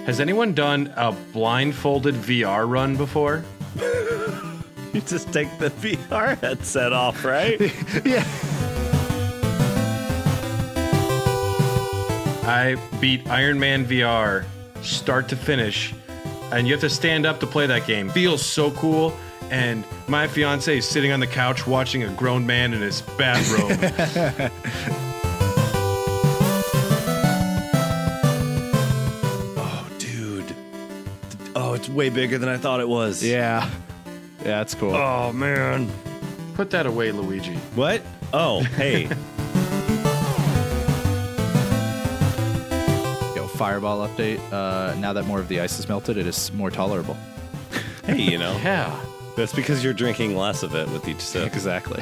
Has anyone done a blindfolded VR run before? You just take the VR headset off, right? Yeah. I beat Iron Man VR start to finish, and you have to stand up to play that game. Feels so cool, and my fiance is sitting on the couch watching a grown man in his bathrobe. Oh, it's way bigger than I thought it was. Yeah. Yeah, that's cool. Oh, man. Put that away, Luigi. What? Oh, hey. Yo, Fireball update. Now that more of the ice is melted, it is more tolerable. Hey, you know. Yeah. That's because you're drinking less of it with each sip. Exactly.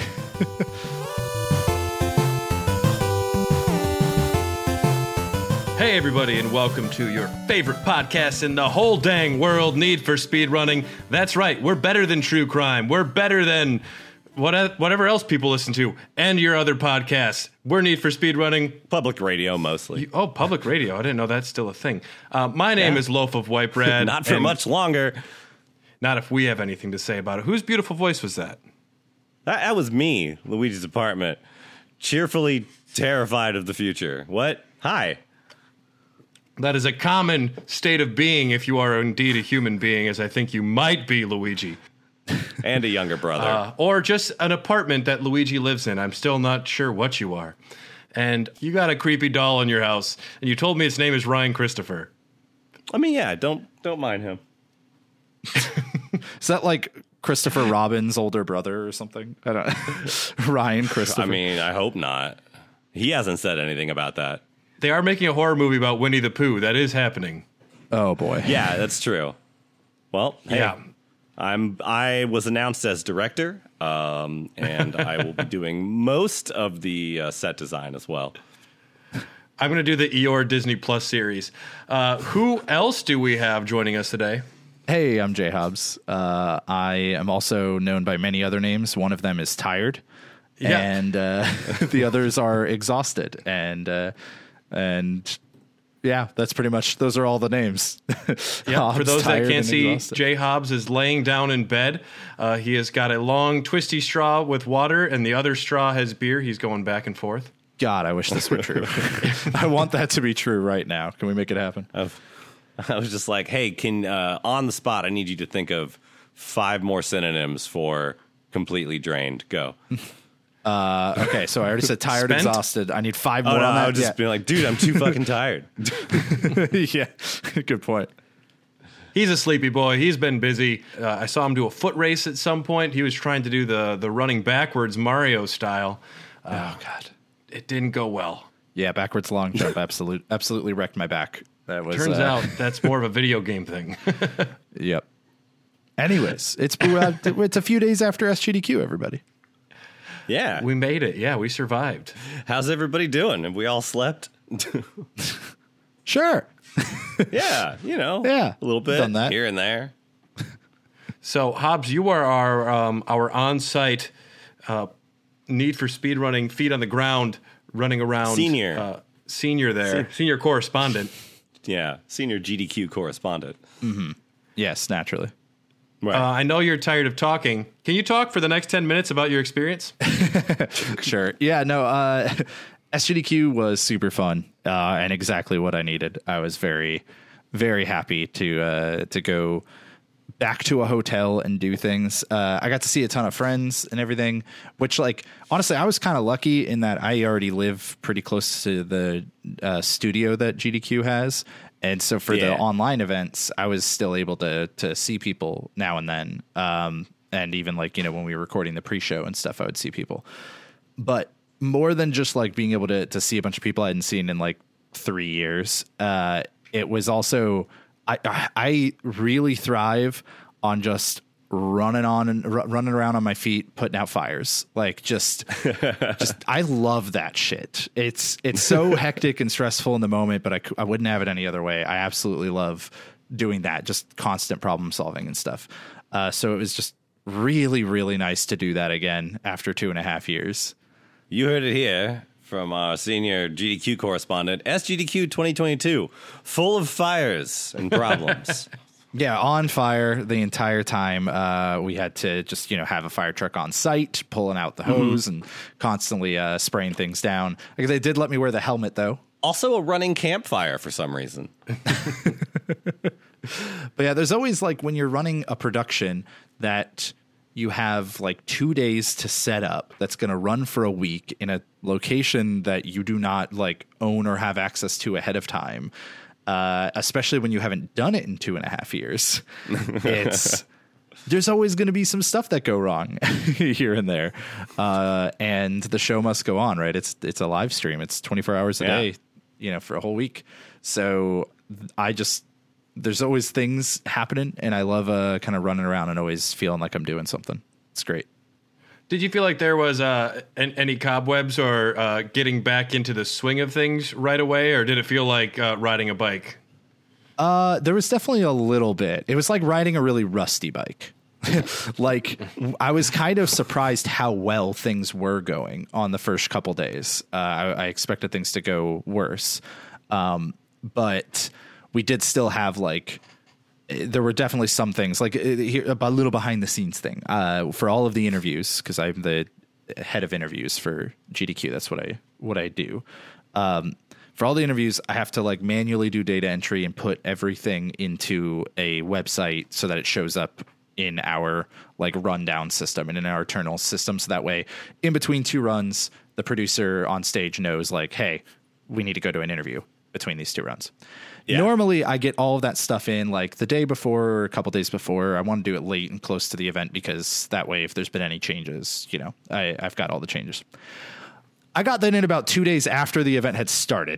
Hey, everybody, and welcome to your favorite podcast in the whole dang world, Need for Speed Running. That's right, we're better than true crime. We're better than whatever else people listen to, and your other podcasts. We're Need for Speed Running. Public radio, mostly. Public radio. I didn't know that's still a thing. My name is Loaf of White Bread. Not for much longer. Not if we have anything to say about it. Whose beautiful voice was that? That was me, Luigi's apartment. Cheerfully terrified of the future. What? Hi. That is a common state of being if you are indeed a human being, as I think you might be, Luigi. And a younger brother. Or just an apartment that Luigi lives in. I'm still not sure what you are. And you got a creepy doll in your house, and you told me his name is Ryan Christopher. I mean, yeah, don't mind him. Is that like Christopher Robin's older brother or something? I don't Ryan Christopher. I mean, I hope not. He hasn't said anything about that. They are making a horror movie about Winnie the Pooh. That is happening. Oh, boy. Yeah, that's true. Well, hey, Yeah. I was announced as director, and I will be doing most of the set design as well. I'm going to do the Eeyore Disney Plus series. Who else do we have joining us today? Hey, I'm Jay Hobbs. I am also known by many other names. One of them is Tired, Yeah. and the others are Exhausted. And yeah, that's pretty much, those are all the names. Yeah, for those that Tired, can't and see, Exhausted. Jay Hobbs is laying down in bed. He has got a long, twisty straw with water, and the other straw has beer. He's going back and forth. God, I wish this were true. I want that to be true right now. Can we make it happen? I was just like, hey, on the spot, I need you to think of 5 more synonyms for completely drained. Go. Okay, so I already said tired, Spent? exhausted. I need 5 more Oh, no, on that. I would just be like, dude, I'm too fucking tired. Yeah, good point. He's a sleepy boy. He's been busy. I saw him do a foot race at some point. He was trying to do the running backwards Mario style. Oh, God. It didn't go well. Yeah, backwards long jump absolutely wrecked my back. That was Turns out that's more of a video game thing. Yep. Anyways, it's a few days after SGDQ, everybody. Yeah. We made it. Yeah, we survived. How's everybody doing? Have we all slept? Sure. Yeah, you know. Yeah, A little bit done that. here and there. So, Hobbs, you are our on-site Need for Speed Running, feet on the ground, running around. Senior there. Senior correspondent. Yeah, senior GDQ correspondent. Yes, naturally. Right. I know you're tired of talking. Can you talk for the next 10 minutes about your experience? Sure. Yeah, no, SGDQ was super fun and exactly what I needed. I was very, very happy to go back to a hotel and do things. I got to see a ton of friends and everything, which, like, honestly, I was kind of lucky in that I already live pretty close to the studio that GDQ has. And so for the online events, I was still able to see people now and then. And even, like, you know, when we were recording the pre-show and stuff, I would see people. But more than just like being able to see a bunch of people I hadn't seen in like 3 years, it was also, I really thrive on just running around on my feet, putting out fires. Like just I love that shit. It's so hectic and stressful in the moment, but I wouldn't have it any other way. I absolutely love doing that, just constant problem solving and stuff. So it was just really, really nice to do that again after 2.5 years. You heard it here from our senior GDQ correspondent. SGDQ 2022, full of fires and problems. Yeah, on fire the entire time. We had to just, have a fire truck on site, pulling out the hose and constantly spraying things down. Like, they did let me wear the helmet, though. Also a running campfire for some reason. But yeah, there's always, like, when you're running a production that you have, like, 2 days to set up that's going to run for a week in a location that you do not, like, own or have access to ahead of time. Especially when you haven't done it in 2.5 years, there's always going to be some stuff that go wrong here and there. And the show must go on, right? It's a live stream. It's 24 hours a day, for a whole week. So there's always things happening, and I love kind of running around and always feeling like I'm doing something. It's great. Did you feel like there was any cobwebs or getting back into the swing of things right away, or did it feel like riding a bike? There was definitely a little bit. It was like riding a really rusty bike. Like, I was kind of surprised how well things were going on the first couple days. I expected things to go worse. But we did still have, like, there were definitely some things, like a little behind the scenes thing for all of the interviews, because I'm the head of interviews for GDQ. That's what I do. For all the interviews, I have to, like, manually do data entry and put everything into a website so that it shows up in our, like, rundown system and in our internal system. So that way, in between two runs, the producer on stage knows, like, hey, we need to go to an interview between these two runs. Yeah. Normally, I get all of that stuff in, like, the day before or a couple days before. I want to do it late and close to the event, because that way, if there's been any changes, I've got all the changes. I got that in about 2 days after the event had started.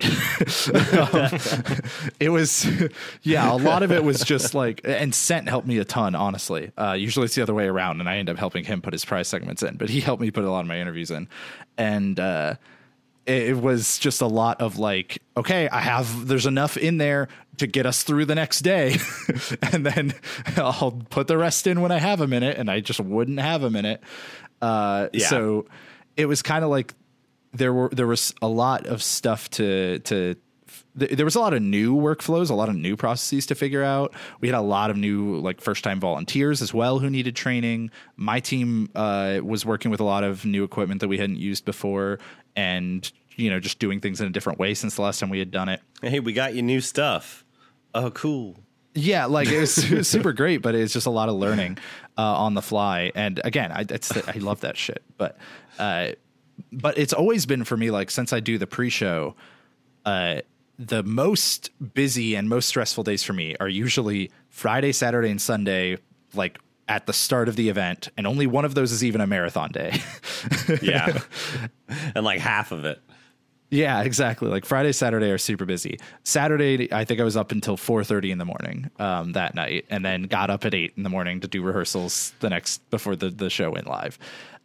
It was, a lot of it was just like, and Cent helped me a ton, honestly. Usually it's the other way around, and I end up helping him put his prize segments in, but he helped me put a lot of my interviews in. And it was just a lot of, like, okay, there's enough in there to get us through the next day. And then I'll put the rest in when I have a minute, and I just wouldn't have a minute. So it was kind of like, there was a lot of stuff there was a lot of new workflows, a lot of new processes to figure out. We had a lot of new, like, first time volunteers as well who needed training. My team was working with a lot of new equipment that we hadn't used before, and, just doing things in a different way since the last time we had done it. Hey, we got you new stuff. Oh, cool. Yeah, like, it was super great, but it's just a lot of learning on the fly. And again, I love that shit. But it's always been for me, like, since I do the pre-show, the most busy and most stressful days for me are usually Friday, Saturday, and Sunday, like, at the start of the event. And only one of those is even a marathon day. Yeah. And like half of it. Yeah, exactly. Like, Friday, Saturday are super busy. Saturday, I think I was up until 4:30 in the morning that night, and then got up at 8 in the morning to do rehearsals before the show went live.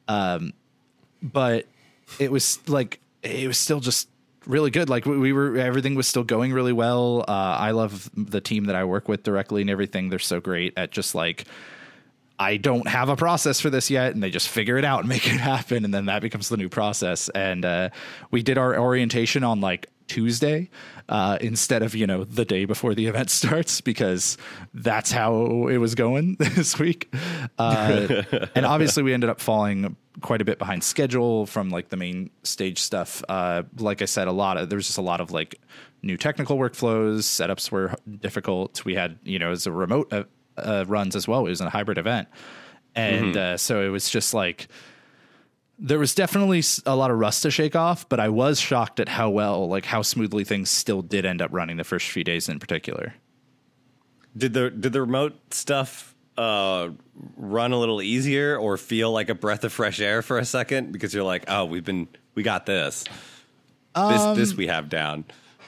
But it was still just really good. Like, everything was still going really well. I love the team that I work with directly and everything. They're so great at just, like, I don't have a process for this yet, and they just figure it out and make it happen, and then that becomes the new process. And we did our orientation on, like, Tuesday instead of, the day before the event starts, because that's how it was going this week. And obviously we ended up falling quite a bit behind schedule from, like, the main stage stuff. Like I said, there was just a lot of, like, new technical workflows. Setups were difficult. We had, as a remote runs as well. It was a hybrid event. And so it was just like, there was definitely a lot of rust to shake off, but I was shocked at how smoothly things still did end up running the first few days in particular. Did the remote stuff run a little easier or feel like a breath of fresh air for a second? Because you're like, oh, we got this. This we have down.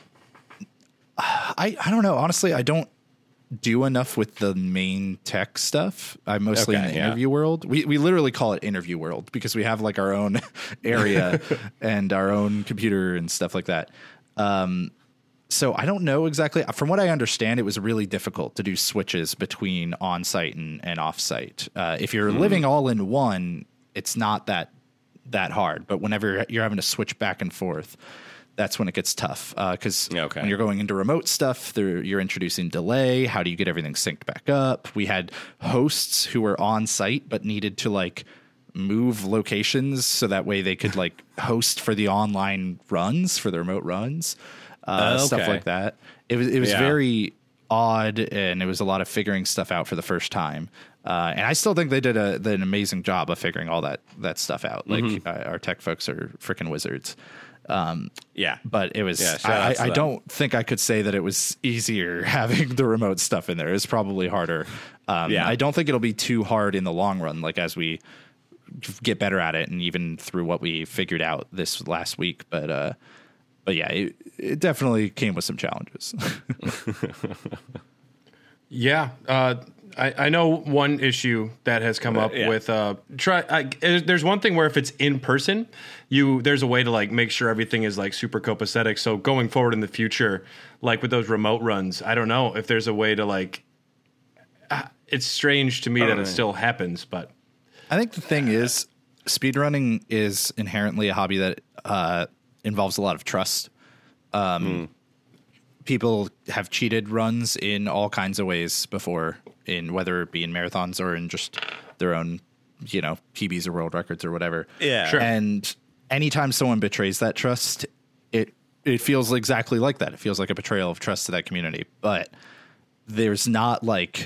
I don't know. Honestly, I don't do enough with the main tech stuff. I'm mostly in the interview world. We literally call it interview world because we have, like, our own area and our own computer and stuff like that. So I don't know exactly. From what I understand, it was really difficult to do switches between on-site and off-site. If you're living all in one, it's not that that hard. But whenever you're having to switch back and forth, that's when it gets tough. Because when you're going into remote stuff, you're introducing delay. How do you get everything synced back up? We had hosts who were on site but needed to like move locations so that way they could like host for the online runs, for the remote runs, stuff like that. It was very odd, and it was a lot of figuring stuff out for the first time. And I still think they did an amazing job of figuring all that stuff out. Like our tech folks are freaking wizards. But it was, I don't think I could say that it was easier having the remote stuff in there. It's probably harder. I don't think it'll be too hard in the long run, like as we get better at it and even through what we figured out this last week. But yeah, it definitely came with some challenges. I know one issue that has come up with there's one thing where if it's in person, there's a way to like make sure everything is like super copacetic. So going forward in the future, like with those remote runs, I don't know if there's a way to like. It's strange to me that it still happens, but I think the thing is, speedrunning is inherently a hobby that involves a lot of trust. People have cheated runs in all kinds of ways before, in whether it be in marathons or in just their own, PBs or world records or whatever. Yeah, sure. And anytime someone betrays that trust, it feels exactly like that. It feels like a betrayal of trust to that community. But there's not like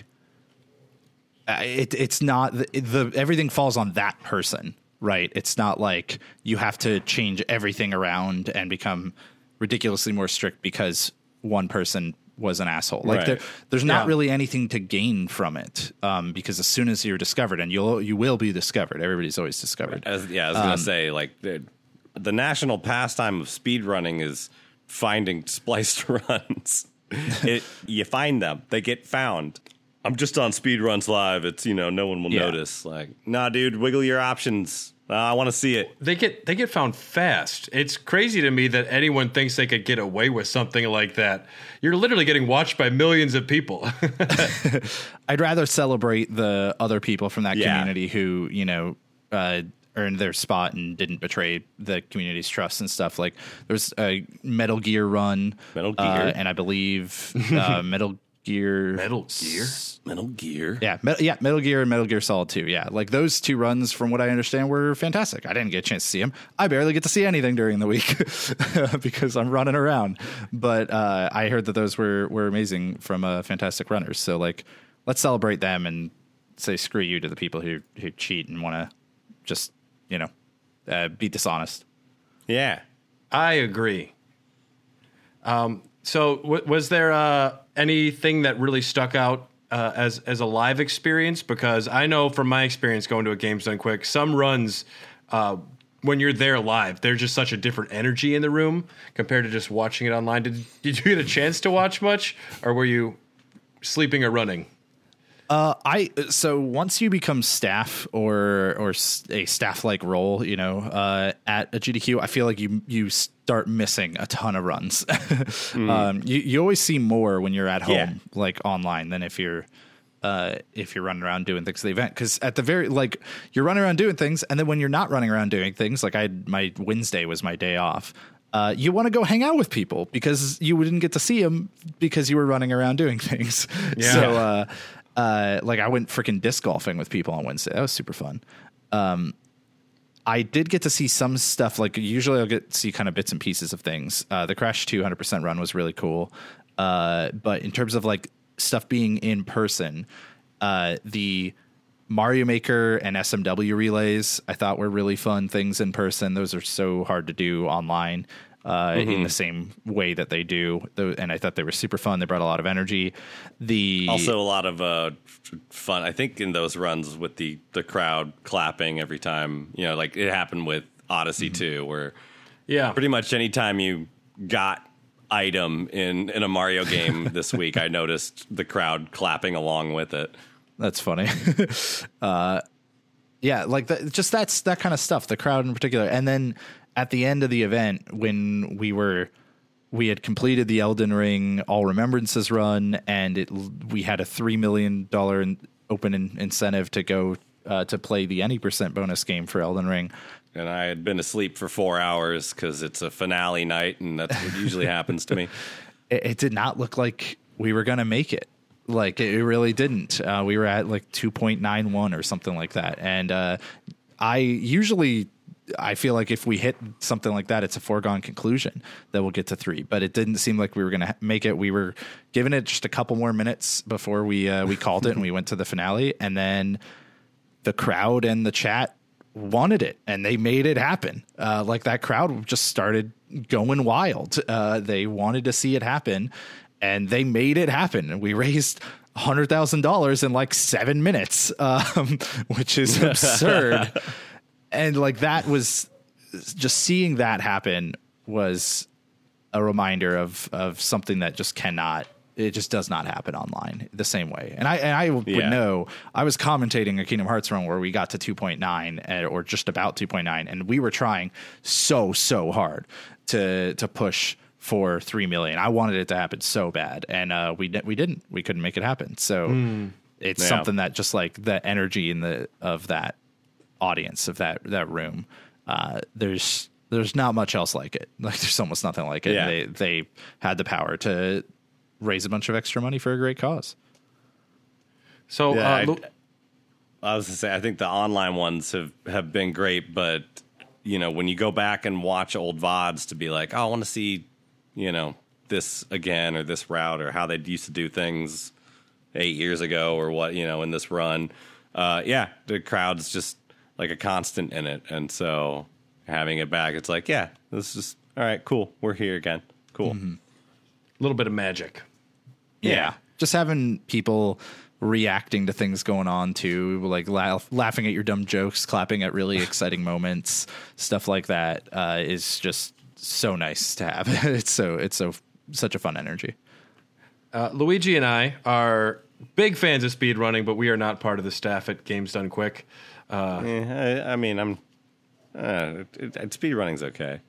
it's not the everything falls on that person, right? It's not like you have to change everything around and become ridiculously more strict because one person was an asshole. Like there's not really anything to gain from it, because as soon as you're discovered, and you will be discovered, everybody's always discovered. I was gonna say, like the national pastime of speedrunning is finding spliced runs. You find them, they get found. I'm just on Speedruns Live. It's no one will notice. Like, nah, dude, wiggle your options. I want to see it. They get found fast. It's crazy to me that anyone thinks they could get away with something like that. You're literally getting watched by millions of people. I'd rather celebrate the other people from that community who, earned their spot and didn't betray the community's trust and stuff. Like there's a Metal Gear run. And I believe Metal Gear. Metal Gear. Yeah, Metal Gear and Metal Gear Solid 2. Yeah, like those two runs, from what I understand, were fantastic. I didn't get a chance to see them. I barely get to see anything during the week because I'm running around. But I heard that those were amazing from fantastic runners. So like, let's celebrate them and say screw you to the people who cheat and want to just be dishonest. Yeah, I agree. So was there anything that really stuck out as a live experience? Because I know from my experience going to a Games Done Quick, some runs, when you're there live, there's just such a different energy in the room compared to just watching it online. Did you get a chance to watch much, or were you sleeping or running? So once you become staff or a staff like role, at a GDQ, I feel like you start missing a ton of runs. You always see more when you're at home, like online, than if you're running around doing things at the event. Because at the you're running around doing things, and then when you're not running around doing things, like my Wednesday was my day off. You want to go hang out with people because you didn't get to see them because you were running around doing things. Yeah. So, I went freaking disc golfing with people on Wednesday. That was super fun. I did get to see some stuff. Like usually I'll get to see kind of bits and pieces of things. The Crash 200% run was really cool. But in terms of like stuff being in person, the Mario Maker and SMW relays I thought were really fun things in person. Those are so hard to do online. In the same way that they do. And I thought they were super fun. They brought a lot of energy. Also a lot of fun, I think, in those runs with the crowd clapping every time, like it happened with Odyssey 2, where pretty much anytime you got item in a Mario game this week, I noticed the crowd clapping along with it. That's funny. Like that's that kind of stuff, the crowd in particular. And then at the end of the event, when we had completed the Elden Ring All Remembrances run, and we had a $3 million open incentive to go to play the any % bonus game for Elden Ring. And I had been asleep for 4 hours because it's a finale night, and that's what usually happens to me. It did not look like we were going to make it. Like, it really didn't. We were at like 2.91 or something like that. And I feel like if we hit something like that, it's a foregone conclusion that we'll get to 3. But it didn't seem like we were going to make it. We were giving it just a couple more minutes before we called it and we went to the finale. And then the crowd and the chat wanted it, and they made it happen. Like, that crowd just started going wild. They wanted to see it happen, and they made it happen. And we raised $100,000 in like 7 minutes, which is absurd. And like, that was just, seeing that happen was a reminder of something that just it just does not happen online the same way. And I would know, I was commentating a Kingdom Hearts run where we got to 2.9 or just about 2.9. And we were trying so hard to push for 3 million. I wanted it to happen so bad. And we didn't, we couldn't make it happen. So it's something that just like the energy of that audience, of that room, there's not much else like it. Like, there's almost nothing like it. Yeah. They had the power to raise a bunch of extra money for a great cause. So I was to say, I think the online ones have been great, but when you go back and watch old VODs to be like, oh, I want to see, this again, or this route, or how they used to do things 8 years ago, or what, in this run. The crowd's just like a constant in it. And so having it back, it's like, this is all right, cool. We're here again. Cool. A little bit of magic. Yeah. Just having people reacting to things going on too, like laughing at your dumb jokes, clapping at really exciting moments, stuff like that, is just so nice to have. It's such a fun energy. Luigi and I are big fans of speedrunning, but we are not part of the staff at Games Done Quick. I mean, speedrunning's okay.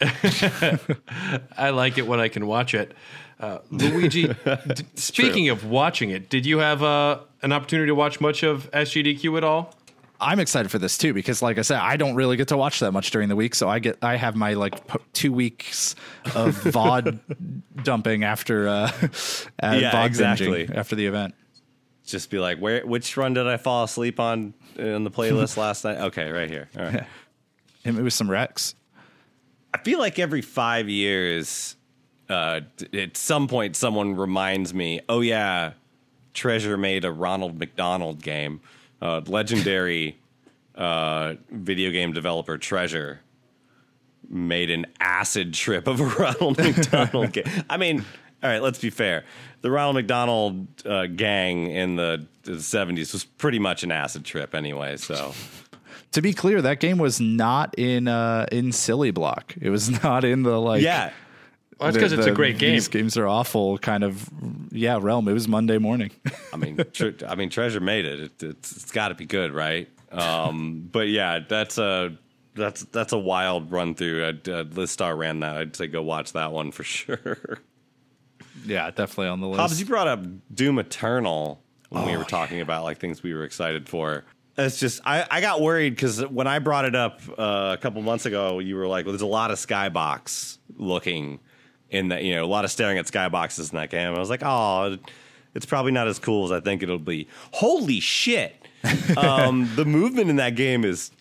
I like it when I can watch it. Luigi, speaking of watching it, did you have an opportunity to watch much of SGDQ at all? I'm excited for this too, because like I said, I don't really get to watch that much during the week. So I have my 2 weeks of VOD dumping after VOD exactly binging after the event. Just be like, which run did I fall asleep on in the playlist last night? Okay, right here. All right. It was some Rex. I feel like every 5 years, at some point, someone reminds me, oh yeah, Treasure made a Ronald McDonald game. Legendary video game developer Treasure made an acid trip of a Ronald McDonald game. I mean, all right, let's be fair. The Ronald McDonald gang in the 70s was pretty much an acid trip anyway, so... To be clear, that game was not in Silly Block. It was not in the Well, that's because it's a great game. These games are awful kind of realm. It was Monday morning. I mean, Treasure made it. It's got to be good, right? But yeah, that's a wild run through. Listar ran that. I'd say go watch that one for sure. Yeah, definitely on the list. Hobbs, you brought up Doom Eternal when we were talking about like things we were excited for. It's just I got worried because when I brought it up a couple months ago, you were like, "Well, there's a lot of skybox looking in that, a lot of staring at skyboxes in that game." I was like, "Oh, it's probably not as cool as I think it'll be." Holy shit! The movement in that game is,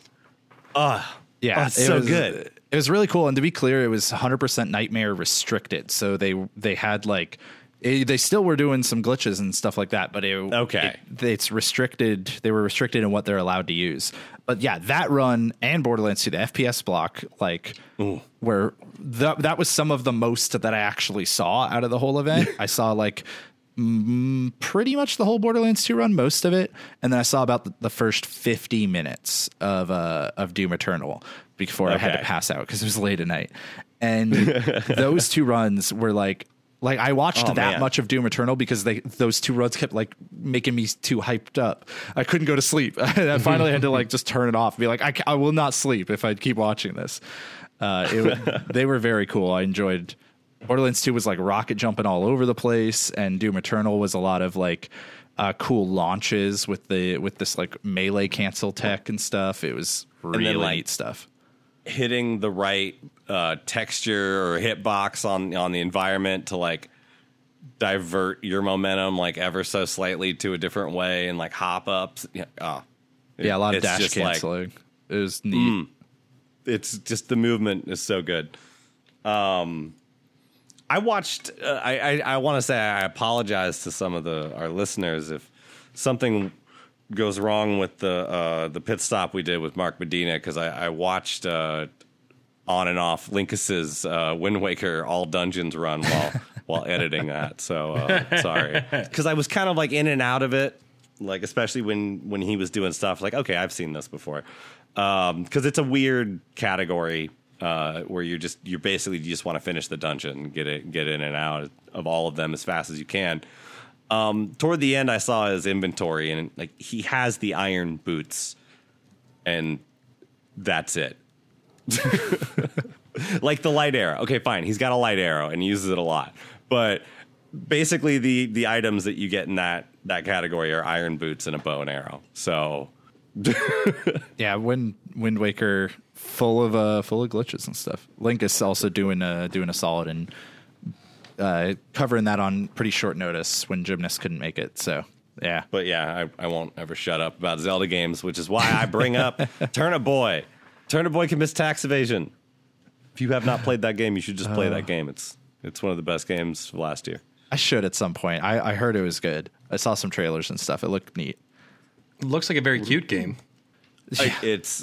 it's so good. It was really cool, and to be clear, it was 100% Nightmare restricted. So they had like. They still were doing some glitches and stuff like that, but it's restricted. They were restricted in what they're allowed to use. But yeah, that run and Borderlands 2, the FPS block, where that was some of the most that I actually saw out of the whole event. I saw pretty much the whole Borderlands 2 run, most of it, and then I saw about the first 50 minutes of Doom Eternal before I had to pass out because it was late at night. And those 2 runs were like I watched much of Doom Eternal because those 2 runs kept making me too hyped up. I couldn't go to sleep. I finally had to just turn it off and be like, I will not sleep if I keep watching this. They were very cool. I enjoyed. Borderlands 2 was rocket jumping all over the place, and Doom Eternal was a lot of cool launches with this like melee cancel tech and stuff. It was really neat stuff. Hitting the right texture or hitbox on the environment to like divert your momentum like ever so slightly to a different way and like hop ups. A lot of dash canceling. Like, it was neat. It's just the movement is so good. I watched. I want to say I apologize to some of our listeners if something goes wrong with the pit stop we did with Mark Medina, because I watched on and off Linkus's Wind Waker all dungeons run while editing that. So sorry, because I was kind of like in and out of it, like especially when he was doing stuff like, okay, I've seen this before, because it's a weird category. Where you basically just want to finish the dungeon and get in and out of all of them as fast as you can. Toward the end, I saw his inventory, and like he has the iron boots, and that's it. Like the light arrow. Okay, fine. He's got a light arrow and he uses it a lot, but basically the items that you get in that category are iron boots and a bow and arrow. So. Yeah, Wind Waker full of glitches and stuff. Link is also doing a solid and covering that on pretty short notice when Gymnast couldn't make it. So yeah, but yeah, I won't ever shut up about Zelda games, which is why I bring up Turnip Boy. Turnip Boy can miss tax evasion. If you have not played that game, you should just play that game. It's one of the best games of last year. I should at some point. I heard it was good. I saw some trailers and stuff. It looked neat. Looks like a very cute game. It's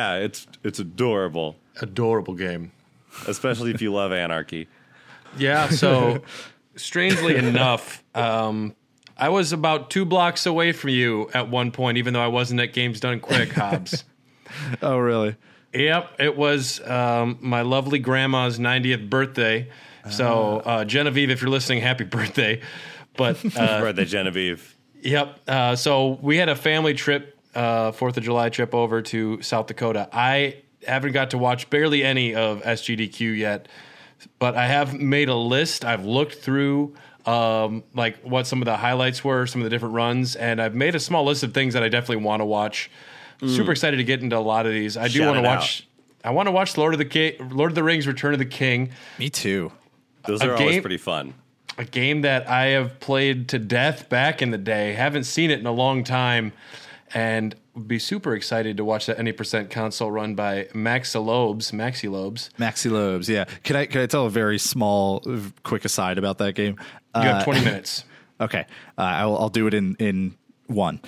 adorable. Adorable game. Especially if you love anarchy. Yeah, so strangely enough, I was about 2 blocks away from you at one point, even though I wasn't at Games Done Quick, Hobbs. Oh, really? Yep, it was my lovely grandma's 90th birthday. So, Genevieve, if you're listening, happy birthday. But birthday, Genevieve. Yep. So we had a family trip, 4th of July trip over to South Dakota. I haven't got to watch barely any of SGDQ yet, but I have made a list. I've looked through like what some of the highlights were, some of the different runs, and I've made a small list of things that I definitely want to watch. Super excited to get into a lot of these. I do want to watch. I want to watch Lord of the Rings: Return of the King. Me too. Those are always pretty fun. A game that I have played to death back in the day. Haven't seen it in a long time, and would be super excited to watch that any % console run by Maxi Lobes. Yeah. Can I tell a very small, quick aside about that game? You have 20 minutes. Okay, I'll do it in one.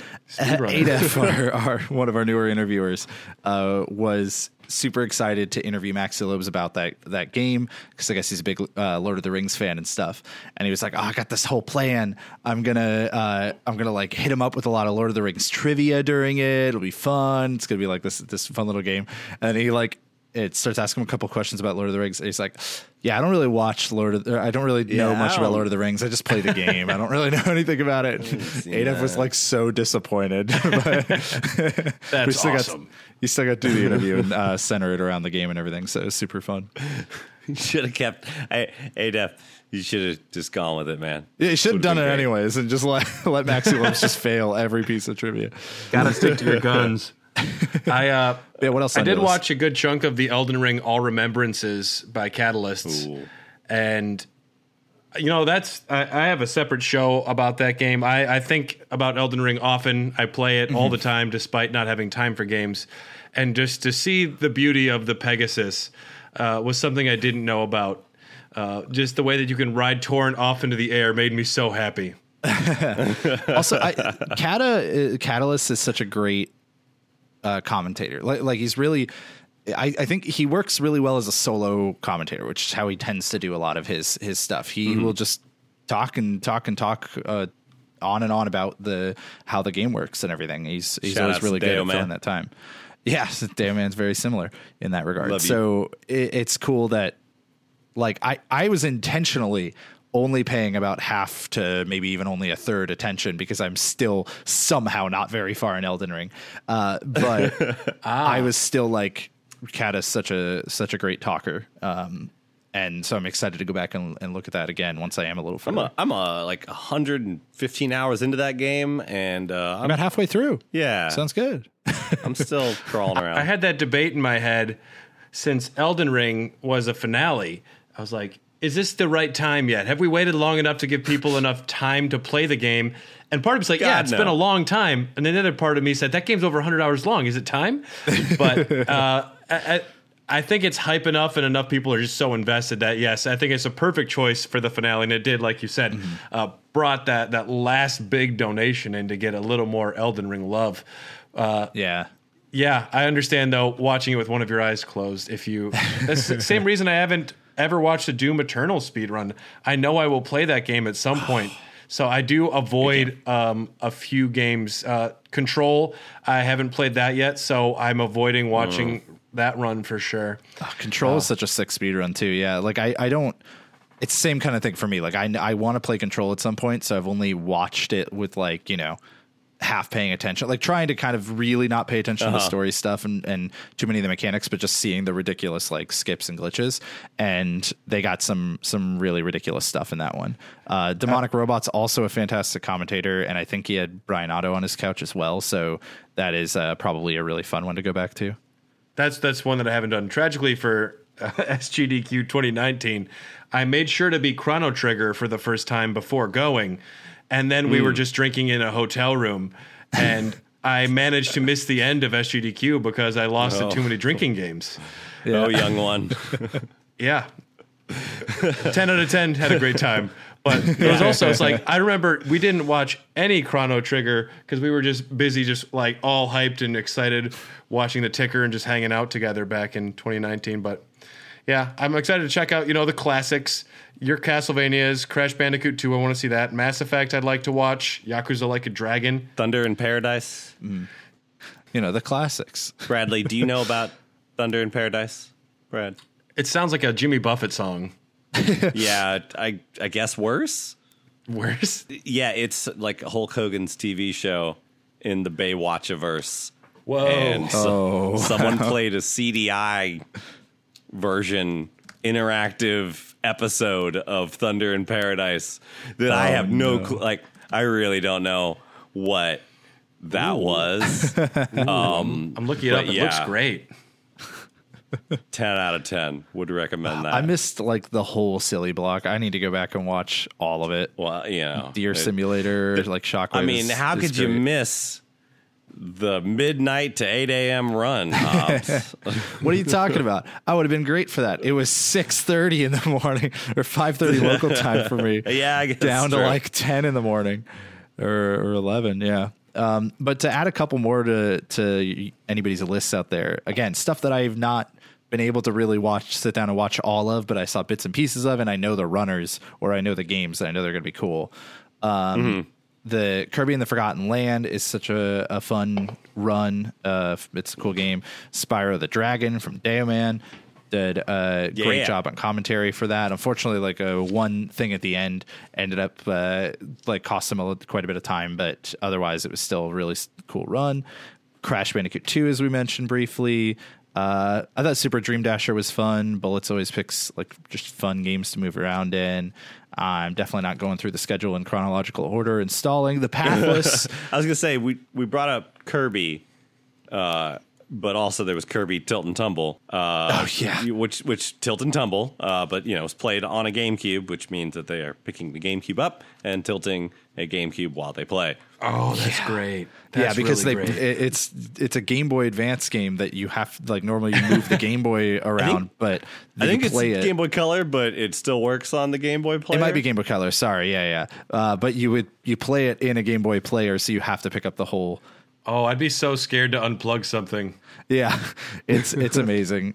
Adef, one of our newer interviewers, was super excited to interview Maxi Lobes about that game, because I guess he's a big Lord of the Rings fan and stuff. And he was like, "Oh, I got this whole plan. I'm gonna like hit him up with a lot of Lord of the Rings trivia during it. It'll be fun. It's gonna be like this fun little game." And he it starts asking him a couple questions about Lord of the Rings. And he's like, "Yeah, I don't really watch I don't really know much about Lord of the Rings. I just play the game. I don't really know anything about it." Adef was like so disappointed. That's awesome. You still got to do the interview and center it around the game and everything. So it was super fun. You should have kept Adef. You should have just gone with it, man. Yeah, you should have done it anyways and just let Maxi Lopes just fail every piece of trivia. Gotta stick to your guns. What else? I did watch a good chunk of the Elden Ring All Remembrances by Catalysts. Ooh. And I have a separate show about that game. I think about Elden Ring often. I play it all the time despite not having time for games. And just to see the beauty of the Pegasus was something I didn't know about. Just the way that you can ride Torrent off into the air made me so happy. Also, Catalyst is such a great commentator. Like he's really, I think he works really well as a solo commentator, which is how he tends to do a lot of his stuff. He will just talk on and on about how the game works and everything. He's always really good at filling that time. Yeah, Deo Man's very similar in that regard. So it's cool that like I was intentionally only paying about half to maybe even only a third attention because I'm still somehow not very far in Elden Ring. But I was still like, Kat is such a great talker. And so I'm excited to go back and look at that again once I am a little further. I'm like 115 hours into that game, and I'm about halfway through. Yeah. Sounds good. I'm still crawling around. I had that debate in my head since Elden Ring was a finale. I was like, is this the right time yet? Have we waited long enough to give people enough time to play the game? And part of me's like, yeah, it's been a long time. And then the other part of me said, that game's over 100 hours long. Is it time? But I think it's hype enough and enough people are just so invested that, yes, I think it's a perfect choice for the finale. And it did, like you said, brought that last big donation in to get a little more Elden Ring love. Yeah, I understand, though, watching it with one of your eyes closed. That's the same reason I haven't ever watched a Doom Eternal speedrun. I know I will play that game at some point. So I do avoid a few games. Control, I haven't played that yet, so I'm avoiding watching that run for sure. Control is such a sick speedrun too. Yeah, like I don't. It's the same kind of thing for me. Like I want to play Control at some point, so I've only watched it with like, half paying attention, like trying to kind of really not pay attention to the story stuff and too many of the mechanics, but just seeing the ridiculous like skips and glitches. And they got some really ridiculous stuff in that one. Demonic Robot's also a fantastic commentator, and I think he had Brian Otto on his couch as well. So that is probably a really fun one to go back to. That's one that I haven't done. Tragically for SGDQ 2019, I made sure to be Chrono Trigger for the first time before going. And then we were just drinking in a hotel room, and I managed to miss the end of SGDQ because I lost to too many drinking games. Yeah. Oh, young one. Yeah. 10 out of 10, had a great time. But it was also, it's like, I remember we didn't watch any Chrono Trigger because we were just busy, just like all hyped and excited watching the ticker and just hanging out together back in 2019. But yeah, I'm excited to check out, the classics. Your Castlevanias, Crash Bandicoot 2, I want to see that. Mass Effect, I'd like to watch. Yakuza Like a Dragon. Thunder in Paradise. The classics. Bradley, do you know about Thunder in Paradise? Brad? It sounds like a Jimmy Buffett song. Yeah, I guess worse? Worse? Yeah, it's like Hulk Hogan's TV show in the Baywatchiverse. Whoa. And someone played a CDI version interactive episode of Thunder in Paradise that I have no clue. Like, I really don't know what that was. I'm looking it up. It looks great. 10 out of 10 would recommend that. I missed like the whole silly block. I need to go back and watch all of it. Well, Deer Simulator, like Shockwave. I mean, how could you miss the midnight to 8 a.m. run? What are you talking about? I would have been great for that. It was 6:30 in the morning or 5:30 local time for me. Yeah, I guess down to like 10 in the morning or 11. Yeah. But to add a couple more to anybody's lists out there, again, stuff that I've not been able to really sit down and watch all of, but I saw bits and pieces of, and I know the runners or I know the games, and I know they're going to be cool. The Kirby and the Forgotten Land is such a fun run. It's a cool game. Spyro the Dragon from Daoman did a great job on commentary for that. Unfortunately, like one thing at the end ended up cost him quite a bit of time, but otherwise it was still a really cool run. Crash Bandicoot 2, as we mentioned briefly. I thought Super Dream Dasher was fun. Bullets always picks like just fun games to move around in. I'm definitely not going through the schedule in chronological order. Installing the Pathless. I was gonna say we brought up Kirby, but also there was Kirby Tilt and Tumble. Which Tilt and Tumble, but was played on a GameCube, which means that they are picking the GameCube up and tilting a GameCube while they play. Oh, that's great. That's because really great. it's a Game Boy Advance game that you have like normally you move the Game Boy around, but I think it's Game Boy Color, but it still works on the Game Boy player. It might be Game Boy Color. Sorry, but you play it in a Game Boy player, so you have to pick up the whole. Oh, I'd be so scared to unplug something. Yeah, it's amazing.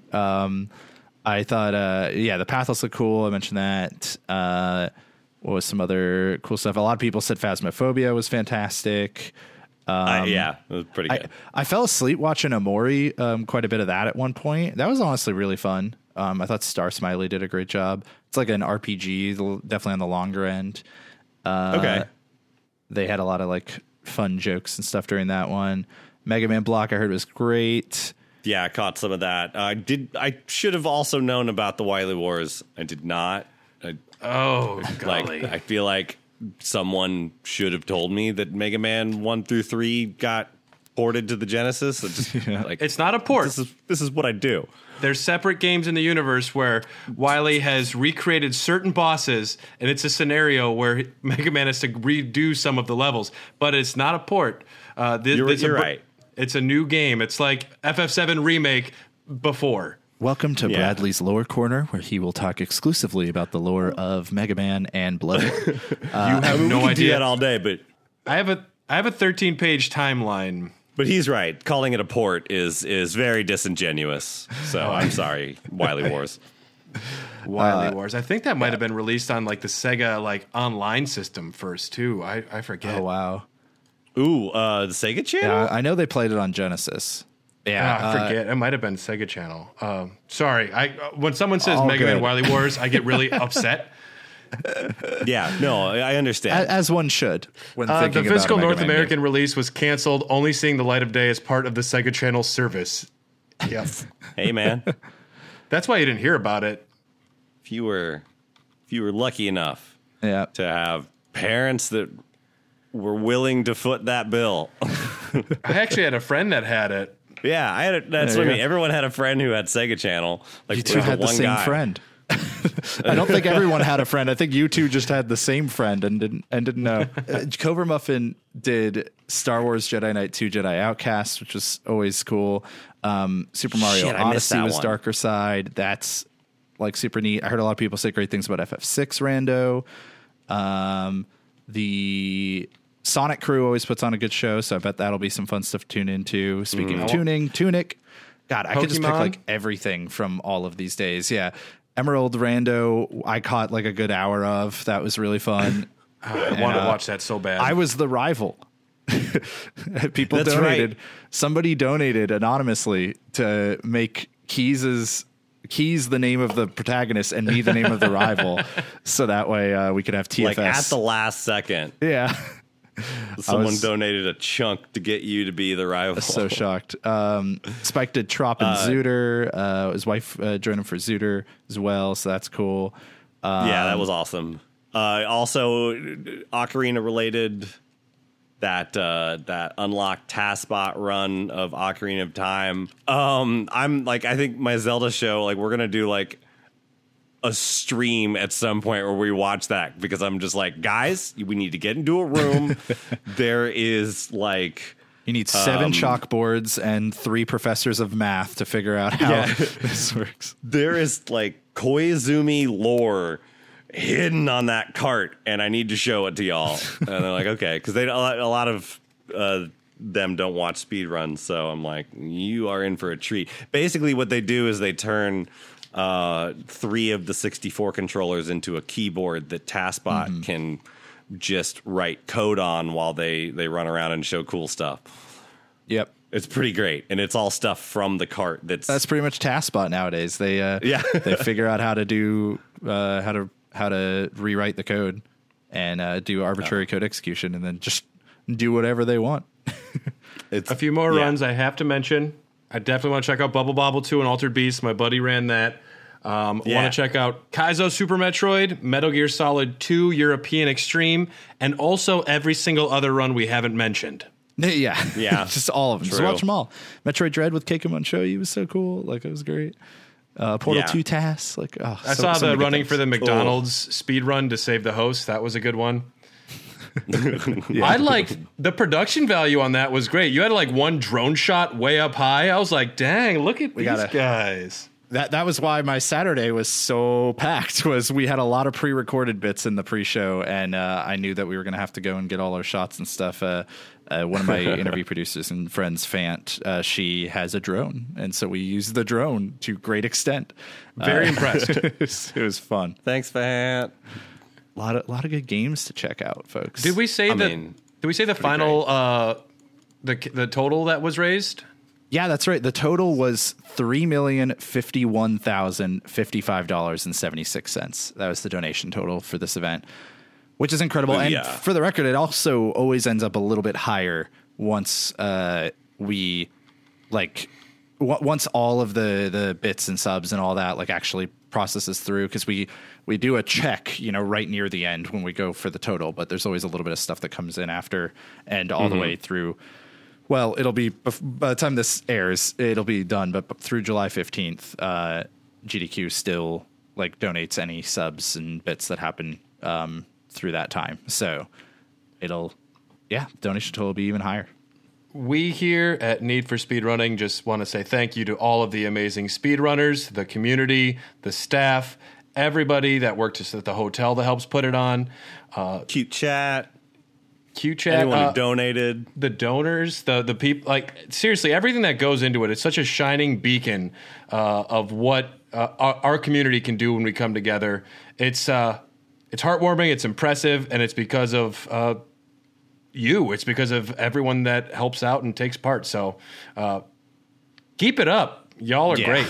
I thought, the Pathless looked cool. I mentioned that. What was some other cool stuff? A lot of people said Phasmophobia was fantastic. It was pretty good. I fell asleep watching Amori, quite a bit of that at one point. That was honestly really fun. I thought Star Smiley did a great job. It's like an RPG, definitely on the longer end. Okay. They had a lot of like fun jokes and stuff during that one. Mega Man Block I heard was great. Yeah, I caught some of that. I should have also known about the Wily Wars. I did not. Oh, golly. I feel like someone should have told me that Mega Man 1 through 3 got ported to the Genesis. It's not a port. This is what I do. There's separate games in the universe where Wily has recreated certain bosses, and it's a scenario where Mega Man has to redo some of the levels. But it's not a port. You're right. It's a new game. It's like FF7 Remake before. Welcome to Bradley's Lore Corner, where he will talk exclusively about the lore of Mega Man and Bloodborne. You have no we can do idea. that all day, but I have a 13-page timeline. But he's right. Calling it a port is very disingenuous. So I'm sorry, Wily Wars. Wily Wars. I think that might have been released on like the Sega like online system first too. I forget. Oh wow! Ooh, the Sega Channel? Yeah, I know they played it on Genesis. Yeah, I forget. It might have been Sega Channel. Sorry. When someone says All Mega Man good. Wily Wars, I get really upset. Yeah, no, I understand. as one should. When The thinking about physical a Mega North Man American game. release was canceled, only seeing the light of day as part of the Sega Channel service. Yep. Hey, man, That's why you didn't hear about it. if you were lucky enough Yeah, to have parents that were willing to foot that bill. I actually had a friend that had it. Yeah, that's There what I you mean. go. Everyone had a friend who had Sega Channel. Like you two there was had the one same guy. friend. I don't think everyone had a friend. I think you two just had the same friend and didn't know. Cobra Muffin did Star Wars Jedi Knight 2 Jedi Outcast, which was always cool. Super Mario Shit, I missed Odyssey that was one. Darker Side. That's like super neat. I heard a lot of people say great things about FF6 Rando. The Sonic Crew always puts on a good show, so I bet that'll be some fun stuff to tune into. Speaking of tuning, Tunic. God, I could just pick Pokemon? like everything from all of these days. Yeah. Emerald Rando, I caught like a good hour of. That was really fun. I want to watch that so bad. I was the rival. People That's donated. right. Somebody donated anonymously to make Keys the name of the protagonist and me the name of the rival. So that way we could have TFS. Like at the last second, yeah. someone was- donated a chunk to get you to be the rival. So shocked. Spike did Trop and Zooter. His wife joined him for Zooter as well, so that's cool. Yeah, that was awesome. Also, Ocarina related, that unlocked Taskbot run of Ocarina of Time. I'm like, I think my Zelda show, like, we're gonna do like a stream at some point where we watch that, because I'm just like, guys, we need to get into a room. There is like, You need 7 chalkboards and 3 professors of math to figure out how this works. there is like Koizumi lore hidden on that cart, and I need to show it to y'all. And they're like, okay, because a lot of them don't watch speed runs, so I'm like, you are in for a treat. Basically, what they do is they turn 3 of the 64 controllers into a keyboard that Taskbot can just write code on while they run around and show cool stuff. Yep. It's pretty great, and it's all stuff from the cart. That's pretty much TaskBot nowadays. They they figure out how to do how to rewrite the code and do arbitrary code execution, and then just do whatever they want. It's a few more yeah. runs I have to mention. I definitely want to check out Bubble Bobble 2 and Altered Beast. My buddy ran that. Want to check out Kaizo Super Metroid, Metal Gear Solid 2 European Extreme, and also every single other run we haven't mentioned. Yeah, just all of them. Just True. watch them all. Metroid Dread with Keiko Shoyu was so cool. Like, it was great. Portal 2 tasks. Like, oh, I saw the running for the McDonald's speed run to save the host. That was a good one. I liked the production value on that was great. You had like one drone shot way up high. I was like, dang, look at these guys. That was why my Saturday was so packed. Was we had a lot of pre-recorded bits in the pre-show, and I knew that we were going to have to go and get all our shots and stuff. One of my interview producers and friends, Fant, she has a drone, and so we used the drone to great extent. Very impressed. It was fun. Thanks, Fant. A lot of good games to check out, folks. Did we say the final the total that was raised? Yeah, that's right. The total was $3,051,055.76. That was the donation total for this event, which is incredible. And for the record, it also always ends up a little bit higher once we like once all of the bits and subs and all that like actually processes through, because we do a check, right near the end when we go for the total, but there's always a little bit of stuff that comes in after and all the way through. Well, it'll be, by the time this airs, it'll be done, but through July 15th, GDQ still like donates any subs and bits that happen through that time. So donation total will be even higher. We here at Need for Speedrunning just want to say thank you to all of the amazing speedrunners, the community, the staff, everybody that worked at the hotel that helps put it on. Cute chat. Anyone who donated. The donors, the people, like seriously, everything that goes into it. It's such a shining beacon of what our community can do when we come together. It's heartwarming, it's impressive, and it's because of you. It's because of everyone that helps out and takes part. So keep it up. Y'all are great.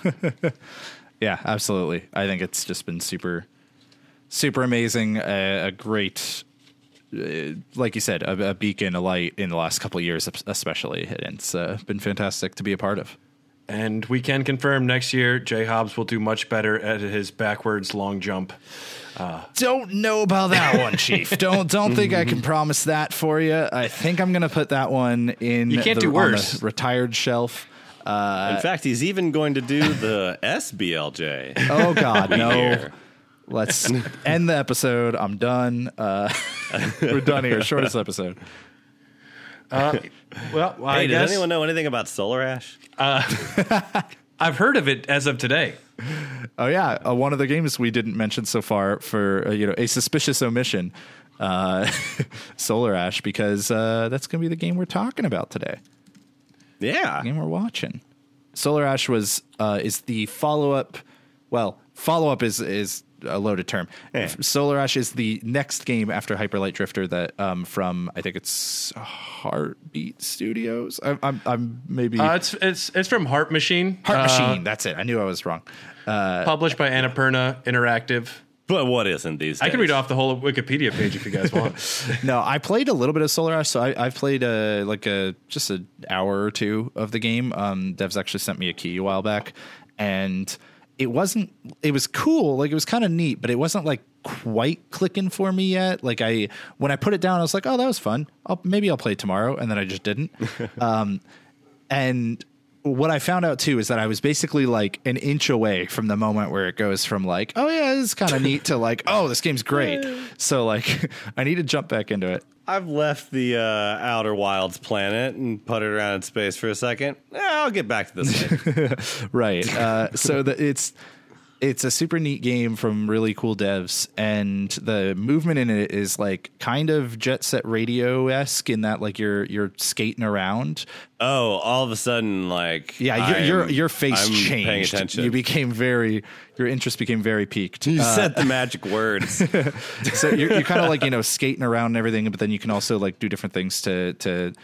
Yeah, absolutely. I think it's just been super, super amazing. A great, like you said, a beacon, a light in the last couple of years, especially. And it's been fantastic to be a part of. And we can confirm next year, Jay Hobbs will do much better at his backwards long jump. Don't know about that one, Chief. Don't think I can promise that for you. I think I'm going to put that one in. You can't do worse. On the retired shelf. In fact, he's even going to do the SBLJ. Oh God, no. Let's end the episode. I'm done. We're done here. Shortest episode. Well, I guess, does anyone know anything about Solar Ash? I've heard of it as of today. Oh yeah, one of the games we didn't mention so far for a suspicious omission, Solar Ash, because that's going to be the game we're talking about today. Yeah, the game we're watching. Solar Ash is the follow-up. Well, follow-up is a loaded term. Yeah. Solar Ash is the next game after Hyper Light Drifter that from I think it's Heartbeat Studios. I'm maybe it's from Heart Machine. Heart Machine. That's it. I knew I was wrong. Published by Annapurna Interactive. But what isn't these days? I can read off the whole Wikipedia page if you guys want. No, I played a little bit of Solar Ash, so I've played just an hour or two of the game. Devs actually sent me a key a while back, and it was cool. Like, it was kind of neat, but it wasn't like quite clicking for me yet. Like, when I put it down, I was like, oh, that was fun. Maybe I'll play tomorrow. And then I just didn't. And what I found out too is that I was basically like an inch away from the moment where it goes from like, oh yeah, this is kind of neat to like, oh, this game's great. So like, I need to jump back into it. I've left the Outer Wilds planet and puttered around in space for a second. I'll get back to this game. Right. So it's a super neat game from really cool devs, and the movement in it is like kind of Jet Set Radio-esque in that like you're skating around. Oh, all of a sudden, like, your face I'm changed. Paying attention. Your interest became very piqued. You said the magic words. So you're kind of like, skating around and everything, but then you can also like do different things to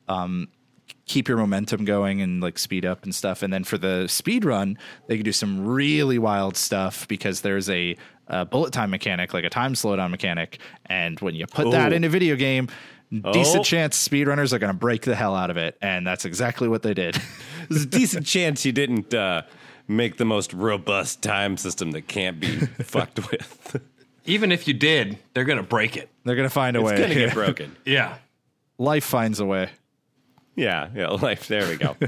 keep your momentum going and like speed up and stuff. And then for the speed run, they can do some really wild stuff because there's a bullet time mechanic, like a time slowdown mechanic. And when you put that in a video game, decent chance speedrunners are going to break the hell out of it. And that's exactly what they did. There's a decent chance you didn't make the most robust time system that can't be fucked with. Even if you did, they're going to break it. They're going to find a way. It's going to get broken. Yeah. Life finds a way. Yeah, life. There we go.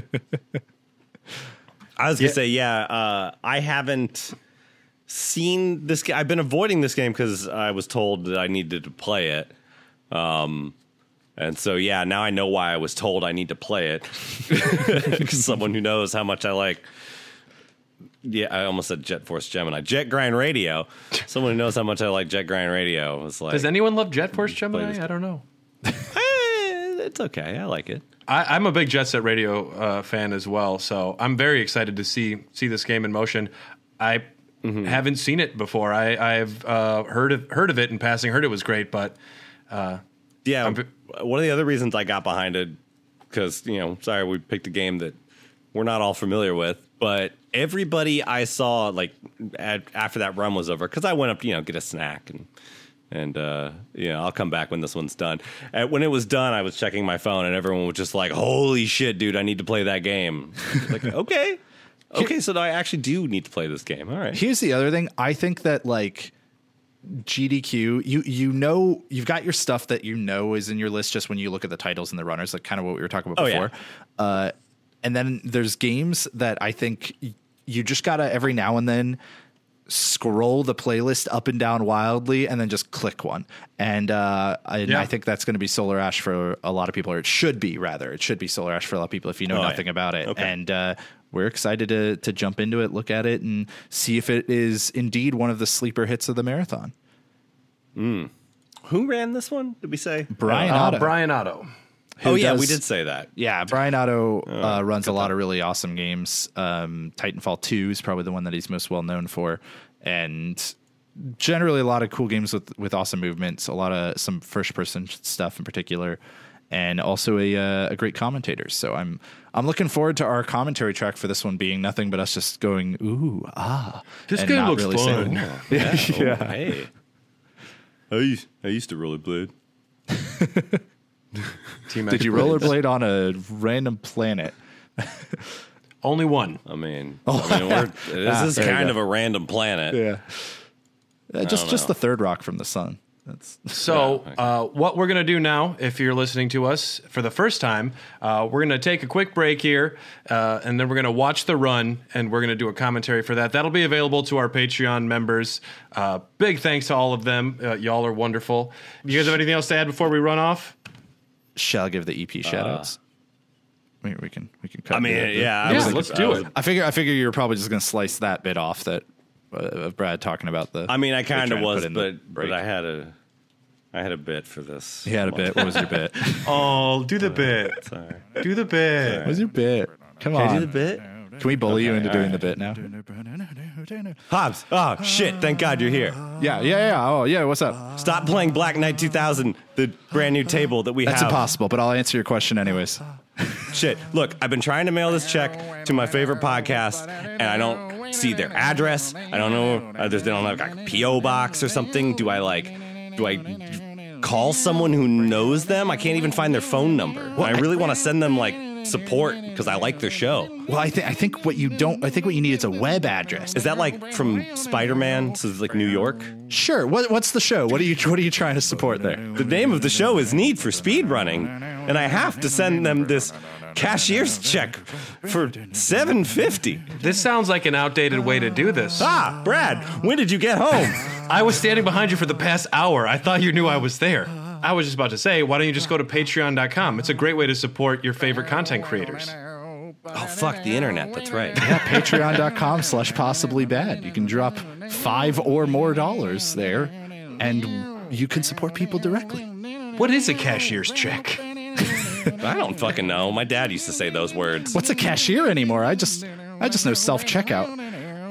I was going to say, I haven't seen this game. I've been avoiding this game because I was told that I needed to play it. And so, now I know why I was told I need to play it. Because someone who knows how much I like... Yeah, I almost said Jet Force Gemini. Jet Grind Radio. Someone who knows how much I like Jet Grind Radio was like... Does anyone love Jet Force Gemini? I don't know. It's okay. I like it. I'm a big Jet Set Radio fan as well, so I'm very excited to see this game in motion. I haven't seen it before. I've heard of it in passing. Heard it was great, but one of the other reasons I got behind it, because sorry, we picked a game that we're not all familiar with, but everybody I saw like after that run was over, because I went up to get a snack and And, I'll come back when this one's done. When it was done, I was checking my phone, and everyone was just like, holy shit, dude, I need to play that game. Like, okay. Okay, so I actually do need to play this game. All right. Here's the other thing. I think that, like, GDQ, you've got your stuff that is in your list just when you look at the titles and the runners, like kind of what we were talking about before. Yeah. And then there's games that I think you just got to every now and then scroll the playlist up and down wildly and then just click one. And I think that's going to be Solar Ash for a lot of people, or it should be Solar Ash for a lot of people if you know nothing about it. Okay. And we're excited to jump into it, look at it, and see if it is indeed one of the sleeper hits of the marathon. Who ran this one, did we say? Brian Otto. Brian Otto. We did say that. Yeah, Brian Otto runs a lot of really awesome games. Titanfall 2 is probably the one that he's most well known for. And generally a lot of cool games with awesome movements, a lot of some first-person stuff in particular, and also a great commentator. So I'm looking forward to our commentary track for this one being nothing but us just going, ooh, ah. This game looks really fun. Yeah. Hey. I used to rollerblade. Did you rollerblade on a random planet? Only one. I mean this is kind of a random planet. Yeah. Just the third rock from the sun. What we're going to do now, if you're listening to us for the first time, we're going to take a quick break here, and then we're going to watch the run, and we're going to do a commentary for that. That'll be available to our Patreon members. Big thanks to all of them. Y'all are wonderful. You guys have anything else to add before we run off? Shall I give the EP shoutouts? We can cut. I mean, let's do it. I figure you're probably just going to slice that bit off that of Brad talking about the. I mean, I kind of was, but I had a bit for this. You had a bit. What was your bit? Oh, do the bit. Sorry. Do the bit. What was your bit? Come on. Can I do the bit? Can we bully you into doing the bit now? Hobbs. Oh, shit. Thank God you're here. Yeah. Oh, yeah. What's up? Stop playing Black Knight 2000, the brand new table that we have. That's impossible, but I'll answer your question anyways. Shit. Look, I've been trying to mail this check to my favorite podcast, and I don't see their address. I don't know. They don't have like a P.O. box or something. Do I call someone who knows them? I can't even find their phone number. Well, I really want to send them like support because I like their show. Well, I think what you need is a web address. Is that like from Spider-Man? So it's like New York? Sure. What's the show? What are you trying to support there? The name of the show is Need for Speed Running, and I have to send them this cashier's check for $7.50. This sounds like an outdated way to do this. Brad, when did you get home? I was standing behind you for the past hour. I thought you knew I was there. I was just about to say, why don't you just go to patreon.com? It's a great way to support your favorite content creators. Oh, fuck the internet. That's right. Yeah, patreon.com/possiblybad. You can drop $5 or more there, and you can support people directly. What is a cashier's check? I don't fucking know. My dad used to say those words. What's a cashier anymore? I just know self-checkout.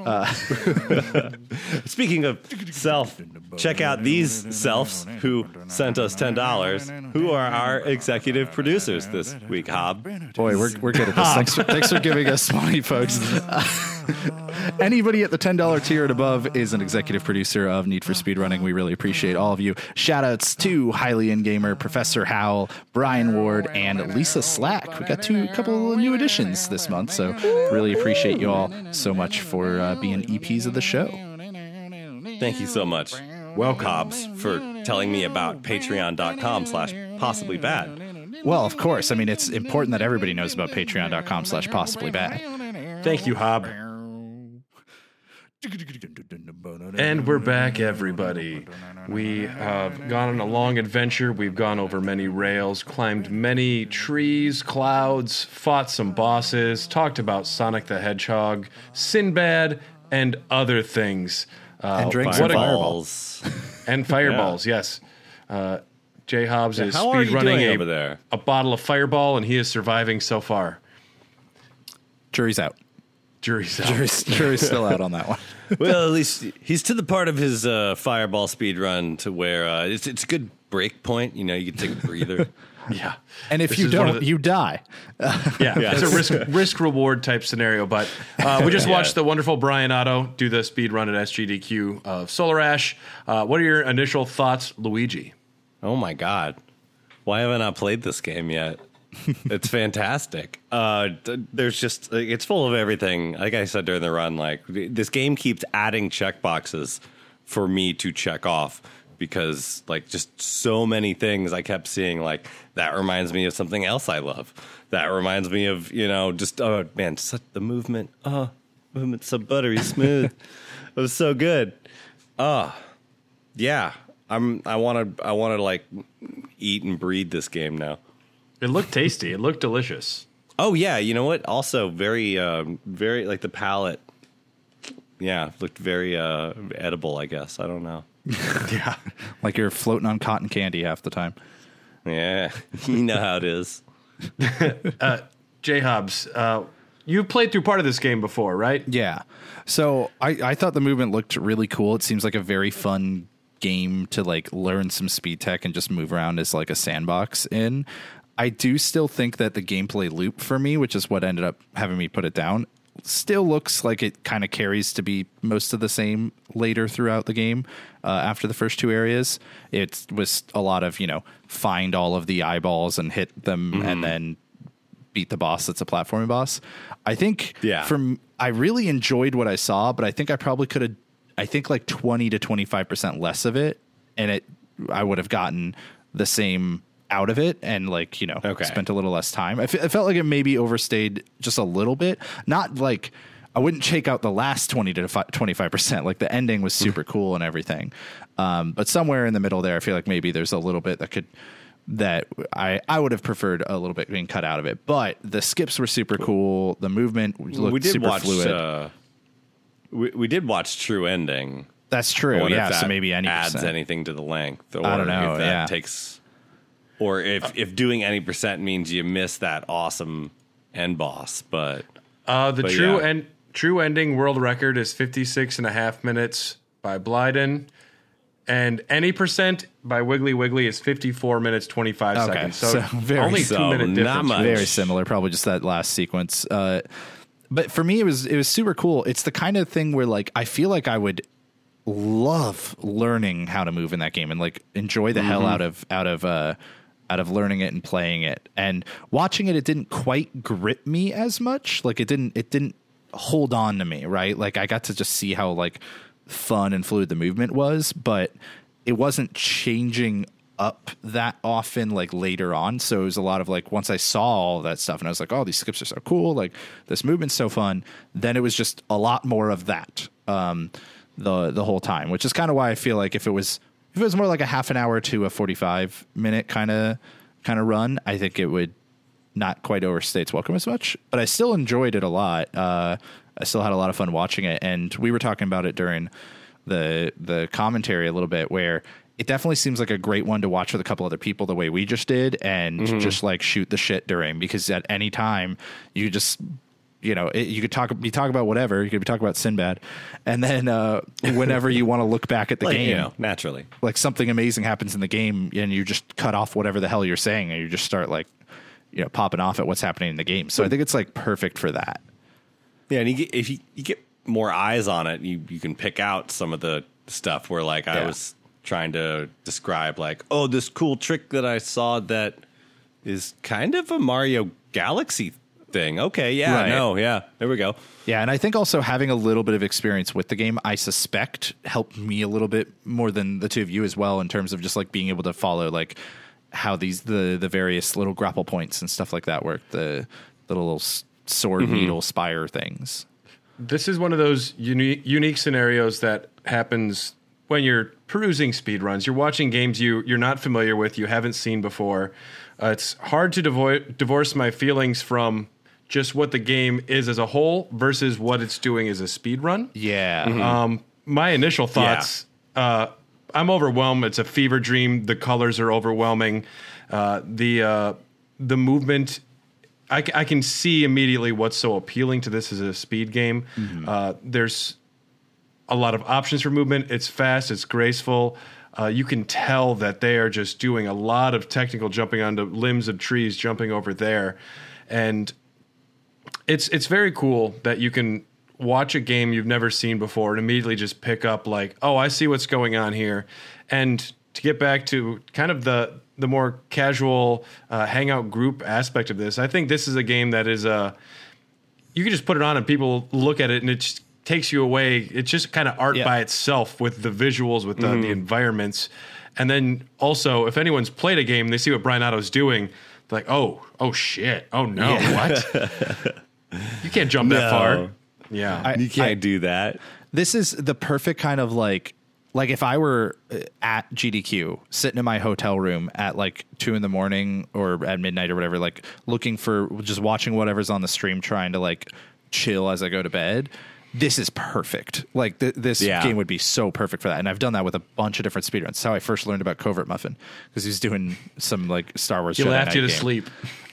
Speaking of self, check out these selfs who sent us $10, who are our executive producers this week, Hob. Boy, we're good at this. Thanks for giving us money, folks. Anybody at the $10 tier and above is an executive producer of Need for Speed Running. We really appreciate all of you. Shoutouts to Highly In Gamer, Professor Howell, Brian Ward, and Lisa Slack. We got a couple of new additions this month, so really appreciate you all so much for being EPs of the show. Thank you so much. Welcome, Hobbs, for telling me about patreon.com/possiblybad. Well, of course. I mean, it's important that everybody knows about patreon.com/possiblybad. Thank you, Hob. And we're back, everybody. We have gone on a long adventure. We've gone over many rails, climbed many trees, clouds, fought some bosses, talked about Sonic the Hedgehog, Sinbad, and other things. And drank some fireballs. And fireballs, yes. Jay Hobbs is how are speed you running doing over there? A bottle of Fireball, and he is surviving so far. Jury's out. Jury's out. Jury's still out on that one. Well, at least he's to the part of his fireball speed run to where it's a good break point. You know, you can take a breather. Yeah. And if This you is one of don't, the- you die. Yeah, it's a risk reward type scenario. But we just watched the wonderful Brian Otto do the speed run at SGDQ of Solar Ash. What are your initial thoughts, Luigi? Oh my God. Why haven't I played this game yet? It's fantastic. There's just it's full of everything. Like I said during the run, like this game keeps adding checkboxes for me to check off because like just so many things I kept seeing. Like that reminds me of something else I love. That reminds me of just such the movement. Movement's so buttery smooth. It was so good. Yeah. I want to like eat and breathe this game now. It looked tasty. It looked delicious. Oh yeah, you know what? Also very very like the palate. Yeah, looked very edible, I guess. I don't know. Yeah. Like you're floating on cotton candy half the time. Yeah. You know how it is. J Hobbs, you played through part of this game before, right? Yeah. So I thought the movement looked really cool. It seems like a very fun game to like learn some speed tech and just move around as like a sandbox in. I do still think that the gameplay loop for me, which is what ended up having me put it down, still looks like it kind of carries to be most of the same later throughout the game. After the first two areas, it was a lot of, find all of the eyeballs and hit them and then beat the boss that's a platforming boss. I think I really enjoyed what I saw, but I think I probably could have, like 20 to 25% less of it. And I would have gotten the same out of it and spent a little less time. I felt like it maybe overstayed just a little bit. Not like I wouldn't check out the last 20 to 25%. Like the ending was super cool and everything. But somewhere in the middle there, I feel like maybe there's a little bit that I would have preferred a little bit being cut out of it. But the skips were super cool. The movement looked super fluid. We did watch True Ending. That's true. Yeah. So maybe any adds anything to the length, or I don't know. if that takes, or if doing any percent means you miss that awesome end boss. But true ending world record is 56.5 minutes by Blyden, and any percent by Wiggly Wiggly is 54 minutes 25 seconds. So only 2 minute difference. Not much. Very similar. Probably just that last sequence. But for me, it was super cool. It's the kind of thing where like I feel like I would love learning how to move in that game and like enjoy the hell out of learning it and playing it. And watching it, it didn't quite grip me as much. Like it didn't hold on to me, right? Like I got to just see how like fun and fluid the movement was, but it wasn't changing up that often like later on. So it was a lot of like once I saw all that stuff and I was like, oh, these skips are so cool, like this movement's so fun, then it was just a lot more of that the whole time, which is kind of why I feel like if it was more like a half an hour to a 45-minute kind of run, I think it would not quite overstay its welcome as much, but I still enjoyed it a lot. I still had a lot of fun watching it, and we were talking about it during the commentary a little bit, where it definitely seems like a great one to watch with a couple other people the way we just did, and just like shoot the shit during, because at any time you just, you could be talking about whatever. You could be talking about Sinbad, and then whenever you want to look back at the game, naturally, like something amazing happens in the game, and you just cut off whatever the hell you're saying, and you just start like, popping off at what's happening in the game. So I think it's like perfect for that. Yeah, and if you get more eyes on it, you can pick out some of the stuff where like I was trying to describe like, oh, this cool trick that I saw that is kind of a Mario Galaxy thing. Okay, there we go. Yeah, and I think also having a little bit of experience with the game, I suspect, helped me a little bit more than the two of you as well, in terms of just like being able to follow like how the various little grapple points and stuff like that work, the little sword needle spire things. This is one of those unique scenarios that happens when you're perusing speedruns. You're watching games you're not familiar with, you haven't seen before. It's hard to divorce my feelings from just what the game is as a whole versus what it's doing as a speedrun. Yeah. My initial thoughts, I'm overwhelmed. It's a fever dream. The colors are overwhelming. The movement I can see immediately what's so appealing to this as a speed game. There's a lot of options for movement. It's fast. It's graceful. You can tell that they are just doing a lot of technical jumping onto limbs of trees, jumping over there. And it's very cool that you can watch a game you've never seen before and immediately just pick up like, oh, I see what's going on here. And to get back to kind of the more casual hangout group aspect of this, I think this is a game that is you can just put it on and people look at it and it just takes you away. It's just kind of art by itself with the visuals, with the environments. And then also, if anyone's played a game, they see what Brian Otto's doing, they're like, oh shit. Oh no, what? You can't jump that far. Yeah. You can't do that. This is the perfect kind of like if I were at GDQ sitting in my hotel room at like 2 a.m. or at midnight or whatever, like looking for just watching whatever's on the stream, trying to like chill as I go to bed. This is perfect. Like this game would be so perfect for that. And I've done that with a bunch of different speedruns. That's how I first learned about Covert Muffin, because he's doing some like Star Wars. He laughed you to sleep.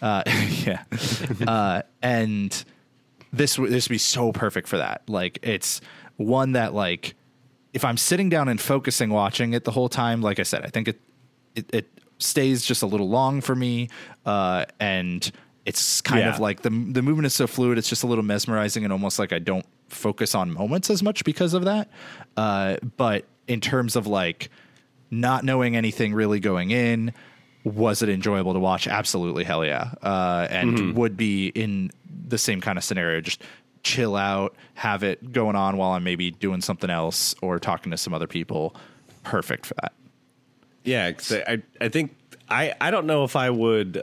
And this would be so perfect for that. Like it's one that like, if I'm sitting down and focusing watching it the whole time, like I said, I think it stays just a little long for me. And it's kind of like the movement is so fluid. It's just a little mesmerizing and almost like I don't focus on moments as much because of that. But in terms of like not knowing anything really going in, was it enjoyable to watch? Absolutely. Hell yeah. And would be in the same kind of scenario, just chill out, have it going on while I'm maybe doing something else or talking to some other people. Perfect for that. Yeah. 'Cause I think I don't know if I would,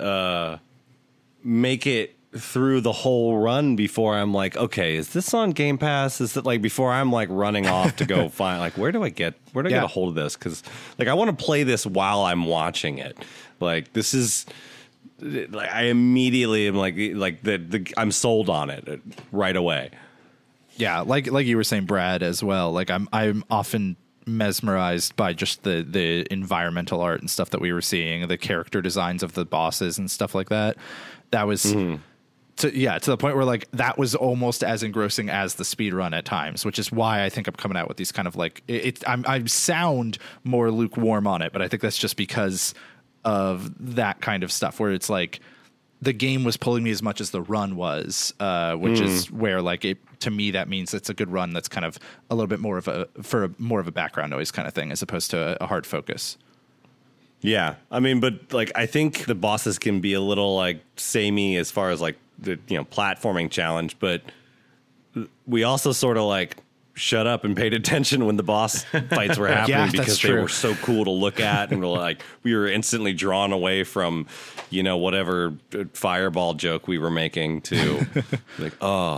make it through the whole run before I'm like, okay, is this on Game Pass? Is it like before I'm like running off to go find like where do I get a hold of this? Because like I want to play this while I'm watching it. Like this is like I immediately am like I'm sold on it right away. Yeah, like you were saying, Brad, as well. Like I'm often mesmerized by just the environmental art and stuff that we were seeing, the character designs of the bosses and stuff like that. That was to the point where like that was almost as engrossing as the speed run at times, which is why I think I'm coming out with these kind of like I sound more lukewarm on it, but I think that's just because of that kind of stuff where it's like the game was pulling me as much as the run was, which is where like to me that means it's a good run that's kind of a little bit more of a background noise kind of thing as opposed to a hard focus. Yeah, I mean, but like I think the bosses can be a little like samey as far as like the platforming challenge, but we also sort of like shut up and paid attention when the boss fights were happening because they were so cool to look at, and we were instantly drawn away from whatever fireball joke we were making to like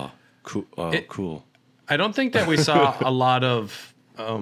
cool. I don't think that we saw a lot of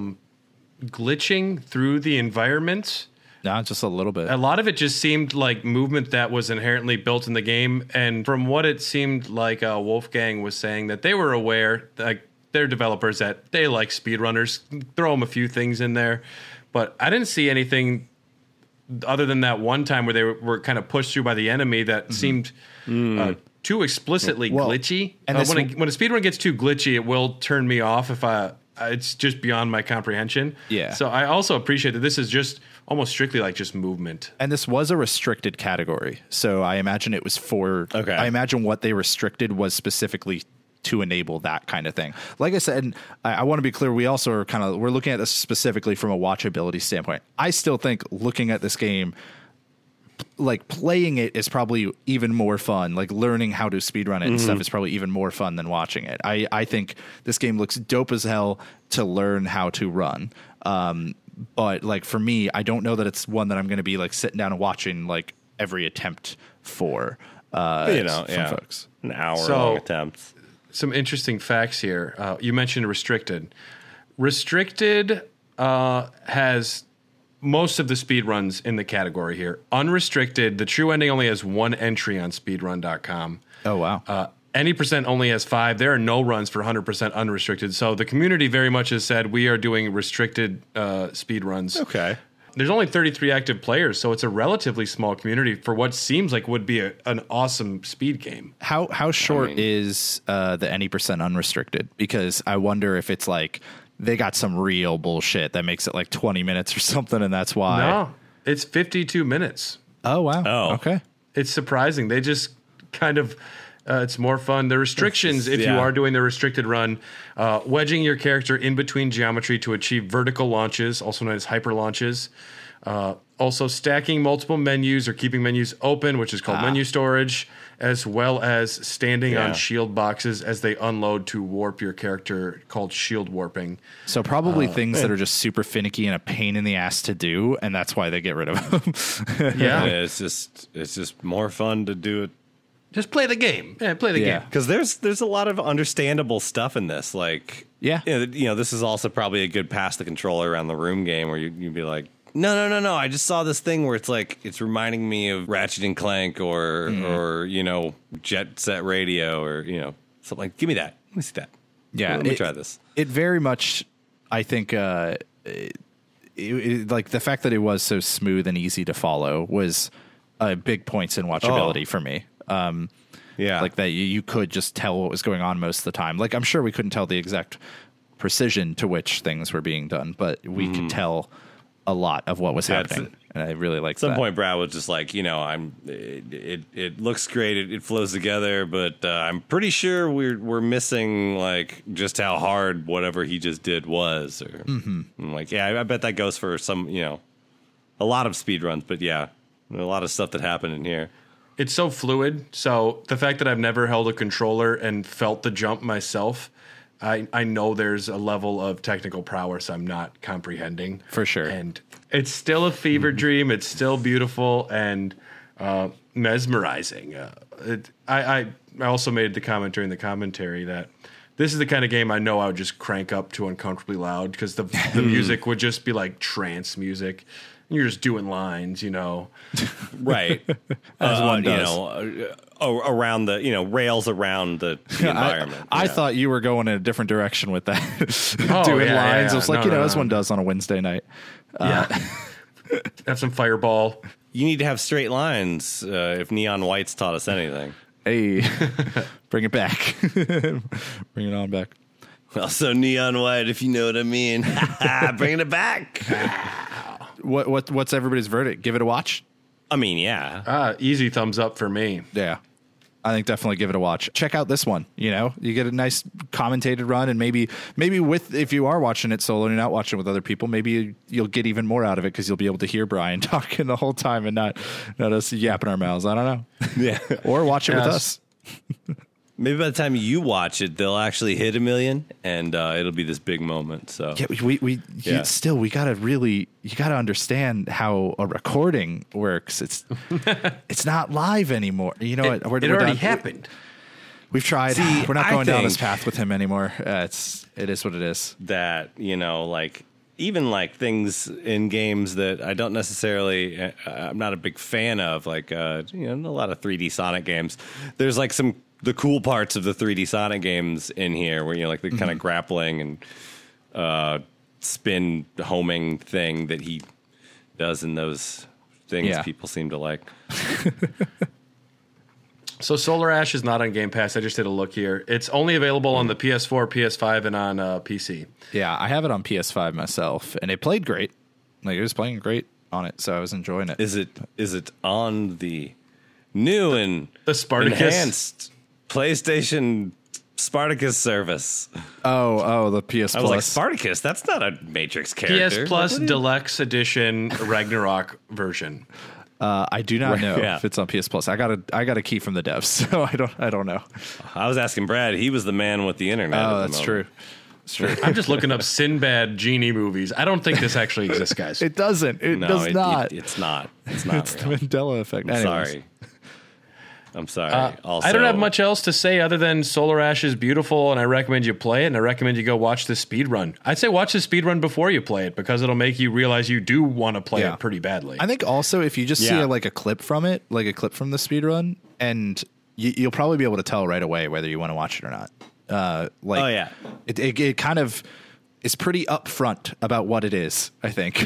glitching through the environment. No, just a little bit. A lot of it just seemed like movement that was inherently built in the game. And from what it seemed like Wolfgang was saying, that they were aware, like they're developers, that they like speedrunners, throw them a few things in there. But I didn't see anything other than that one time where they were kind of pushed through by the enemy that seemed too explicitly glitchy. And when a speedrun gets too glitchy, it will turn me off if it's just beyond my comprehension. Yeah. So I also appreciate that this is just almost strictly like just movement. And this was a restricted category. So I imagine it was I imagine what they restricted was specifically to enable that kind of thing. Like I said, and I want to be clear, we also are we're looking at this specifically from a watchability standpoint. I still think looking at this game, like playing it is probably even more fun. Like learning how to speedrun it and stuff is probably even more fun than watching it. I think this game looks dope as hell to learn how to run. But like for me, I don't know that it's one that I'm going to be like sitting down and watching like every attempt for, folks. An hour-long attempts. Some interesting facts here. You mentioned Restricted. Restricted has most of the speedruns in the category here. Unrestricted, the true ending only has one entry on speedrun.com. Oh, wow. Any percent only has 5. There are no runs for 100% unrestricted. So the community very much has said we are doing restricted speed runs. Okay. There's only 33 active players, so it's a relatively small community for what seems like would be an awesome speed game. How short is the any percent unrestricted? Because I wonder if it's like they got some real bullshit that makes it like 20 minutes or something, and that's why. No, it's 52 minutes. Oh, wow. Oh. Okay. It's surprising. They just kind of, it's more fun. The restrictions, if you yeah. are doing the restricted run, wedging your character in between geometry to achieve vertical launches, also known as hyper launches. Also stacking multiple menus or keeping menus open, which is called menu storage, as well as standing on shield boxes as they unload to warp your character, called shield warping. So probably things that are just super finicky and a pain in the ass to do, and that's why they get rid of them. Yeah. It's just more fun to do it. Just play the game. Yeah, play the game. Because there's a lot of understandable stuff in this. Like, Yeah. This is also probably a good pass the controller around the room game where you'd be like, no. I just saw this thing where it's like it's reminding me of Ratchet and Clank or Jet Set Radio or something like. Give me that. Let me see that. Yeah, Let me try this. It very much, I think, like the fact that it was so smooth and easy to follow was big points in watchability for me. Yeah, Like that you could just tell what was going on most of the time. Like I'm sure we couldn't tell the exact precision to which things were being done, but we could tell a lot of what was happening. And I really like that. At some point, Brad was just like, it looks great, it flows together, but I'm pretty sure we're missing like just how hard whatever he just did was. Or I'm like, yeah, I bet that goes for some, a lot of speed runs, but yeah, a lot of stuff that happened in here. It's so fluid. So the fact that I've never held a controller and felt the jump myself, I know there's a level of technical prowess I'm not comprehending. For sure. And it's still a fever dream. It's still beautiful and mesmerizing. I also made the comment during the commentary that this is the kind of game I know I would just crank up to uncomfortably loud because the music would just be like trance music. And you're just doing lines, Right. As one does. Around the, rails around the environment. I thought you were going in a different direction with that. Oh, Doing yeah, lines. yeah. It was like, No. as one does on a Wednesday night. Yeah. Have some Fireball. You need to have straight lines if Neon White's taught us anything. Hey, bring it back. Bring it on back. Also, Neon White, if you know what I mean. Bringing it back. What's everybody's verdict? Give it a watch? I mean, yeah. Easy thumbs up for me. Yeah. I think definitely give it a watch. Check out this one. You get a nice commentated run, and maybe if you are watching it solo and you're not watching with other people, maybe you'll get even more out of it because you'll be able to hear Brian talking the whole time and not us yapping our mouths. I don't know. Yeah. Or watch it with us. Maybe by the time you watch it, they'll actually hit 1 million, and it'll be this big moment. So Yeah, we gotta you gotta understand how a recording works. It's not live anymore. You know what? It already happened. We've tried. See, We're not I going down this think- path with him anymore. It is what it is. that, like even like things in games that I don't necessarily, I'm not a big fan of, like, a lot of 3D Sonic games. There's like the cool parts of the 3D Sonic games in here where, like the kind of grappling and spin homing thing that he does in those things people seem to like. So Solar Ash is not on Game Pass. I just did a look here. It's only available on the PS4, PS5, and on PC. Yeah, I have it on PS5 myself, and it played great. Like, it was playing great on it, so I was enjoying it. Is it on the new and The Spartacus. enhanced PlayStation Spartacus service? Oh, the PS Plus. I was like, Spartacus? That's not a Matrix character. PS Plus Deluxe Edition Ragnarok version. I do not know Yeah. if it's on PS Plus. I got a key from the devs, so I don't know. I was asking Brad. He was the man with the internet. Oh, that's true. It's true. I'm just looking up Sinbad genie movies. I don't think this actually exists, guys. It doesn't. It does not. It's not. It's not. It's the real. Mandela effect. I'm Anyways. sorry. I'm sorry. Also, I don't have much else to say other than Solar Ash is beautiful, and I recommend you play it, and I recommend you go watch the speed run. I'd say watch the speed run before you play it because it'll make you realize you do want to play Yeah. it pretty badly. I think also if you just see Yeah. like a clip from it, like a clip from the speed run, and you'll probably be able to tell right away whether you want to watch it or not. Oh, yeah. it kind of is pretty upfront about what it is, I think,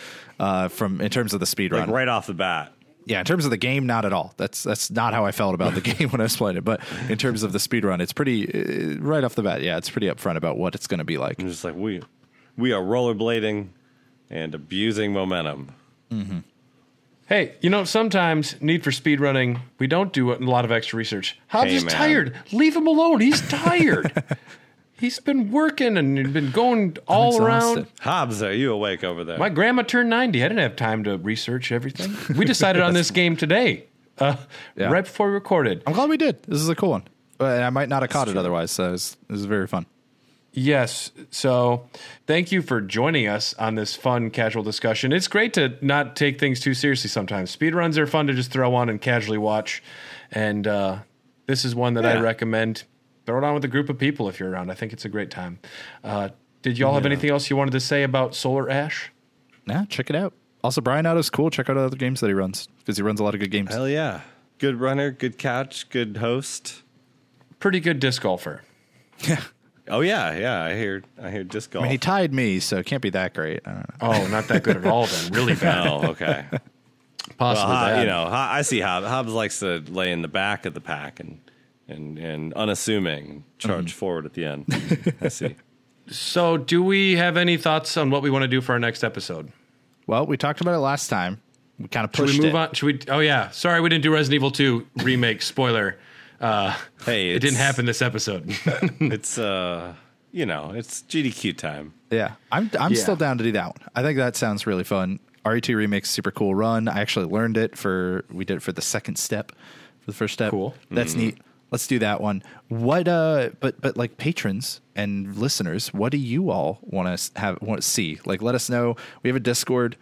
in terms of the speed Like run. right off the bat. Yeah, in terms of the game, not at all. That's not how I felt about the game when I was playing it. But in terms of the speed run, it's pretty right off the bat. Yeah, it's pretty upfront about what it's going to be like. I'm just like, we are rollerblading and abusing momentum. Mm-hmm. Hey, sometimes Need for Speed Running, we don't do a lot of extra research. Hobbs Hey, is man. tired. Leave him alone. He's tired. He's been working and been going all around. exhausted. Hobbs, are you awake over there? My grandma turned 90. I didn't have time to research everything. We decided on this game today, right before we recorded. I'm glad we did. This is a cool one. But I might not have caught it otherwise. So it was very fun. Yes. So thank you for joining us on this fun, casual discussion. It's great to not take things too seriously sometimes. Speedruns are fun to just throw on and casually watch. And this is one that I recommend. Throw it on with a group of people if you're around. I think it's a great time. Did y'all have anything else you wanted to say about Solar Ash? Nah, check it out. Also, Brian Otto's cool. Check out other games that he runs because he runs a lot of good games. Hell yeah. Good runner, good couch, good host. Pretty good disc golfer. Yeah. Oh yeah. I hear disc golf. I mean, he tied me, so it can't be that great. I don't know. Oh, not that good at all then. Really bad. Oh, okay. Possibly Well, bad. I see Hobbs. Hobbs likes to lay in the back of the pack and unassuming, charge forward at the end. I see. So do we have any thoughts on what we want to do for our next episode? Well, we talked about it last time. We kind of Should pushed we move it. on? Should we? Oh yeah. Sorry, we didn't do Resident Evil 2 remake. Spoiler. Hey, It didn't happen this episode. It's it's GDQ time. Yeah, I'm still down to do that one. I think that sounds really fun. RE2 Remake's super cool run. I actually learned it we did it for the second step, for the first step. Cool. That's neat. Let's do that one. What but like patrons and listeners, what do you all want to see? Like, let us know. We have a Discord.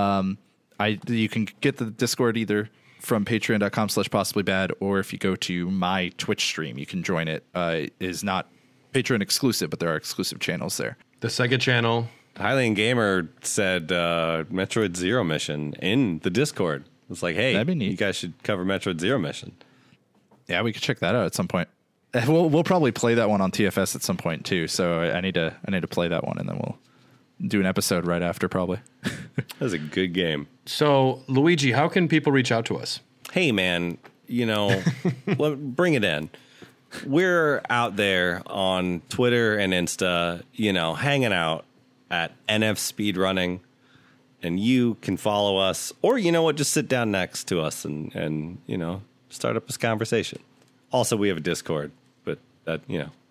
You can get the Discord either from patreon.com/possiblybad, or if you go to my Twitch stream, you can join it. It is not Patreon exclusive, but there are exclusive channels there. The Sega channel. Hylian Gamer said Metroid Zero Mission in the Discord. It's like, hey, That'd be neat. you guys should cover Metroid Zero Mission. Yeah, we could check that out at some point. We'll probably play that one on TFS at some point too. So I need to play that one, and then we'll do an episode right after probably. That was a good game. So Luigi, how can people reach out to us? Hey, man, bring it in. We're out there on Twitter and Insta, hanging out at NF Speedrunning, and you can follow us, or just sit down next to us and start up this conversation. Also, we have a Discord, but that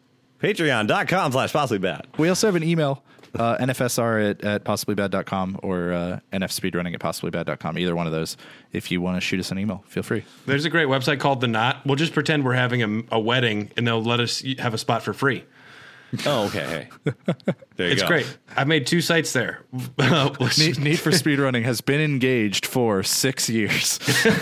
patreon.com/possiblybad. We also have an email, nfsr at possiblybad.com or nfspeedrunning at possiblybad.com. Either one of those. If you want to shoot us an email, feel free. There's a great website called The Knot. We'll just pretend we're having a wedding, and they'll let us have a spot for free. Oh, okay. Hey. There you It's go. great. I've made 2 sites there. Need for Speedrunning has been engaged for 6 years.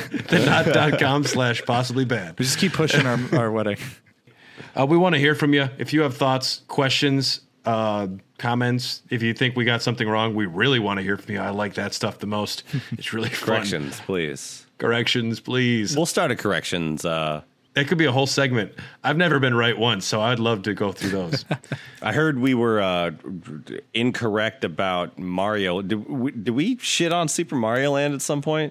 TheKnot.com/possiblybad. We just keep pushing our wedding. We want to hear from you. If you have thoughts, questions, comments, if you think we got something wrong, we really want to hear from you. I like that stuff the most. It's really fun. Corrections, please. Corrections, please. We'll start a corrections. That could be a whole segment. I've never been right once, so I'd love to go through those. I heard we were incorrect about Mario. Did we shit on Super Mario Land at some point?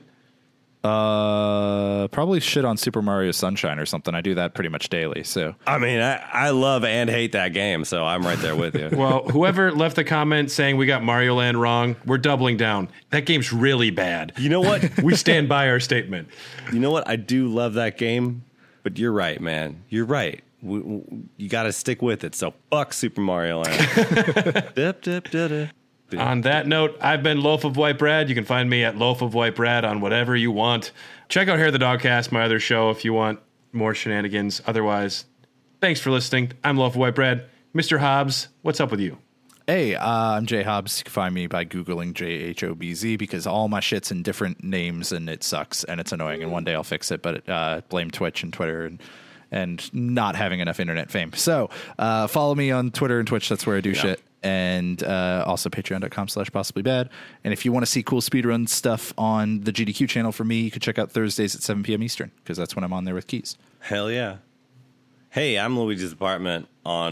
Probably shit on Super Mario Sunshine or something. I do that pretty much daily. So I mean, I love and hate that game, so I'm right there with you. Well, whoever left the comment saying we got Mario Land wrong, we're doubling down. That game's really bad. You know what? We stand by our statement. You know what? I do love that game, but you're right, man. You're right. You got to stick with it. So fuck Super Mario Land. Dip, dip, dip, dip. On that note, I've been Loaf of White Brad. You can find me at Loaf of White Brad on whatever you want. Check out Hair the Dogcast, my other show, if you want more shenanigans. Otherwise, thanks for listening. I'm Loaf of White Brad. Mr. Hobbs, what's up with you? Hey, I'm Jay Hobbs. You can find me by Googling JHOBZ because all my shit's in different names and it sucks and it's annoying. And one day I'll fix it, but blame Twitch and Twitter and not having enough internet fame. So follow me on Twitter and Twitch. That's where I do shit. And also patreon.com/possiblybad. And if you want to see cool speedrun stuff on the GDQ channel for me, you can check out Thursdays at 7 p.m. Eastern because that's when I'm on there with Keys. Hell yeah. Hey, I'm Luigi's Apartment on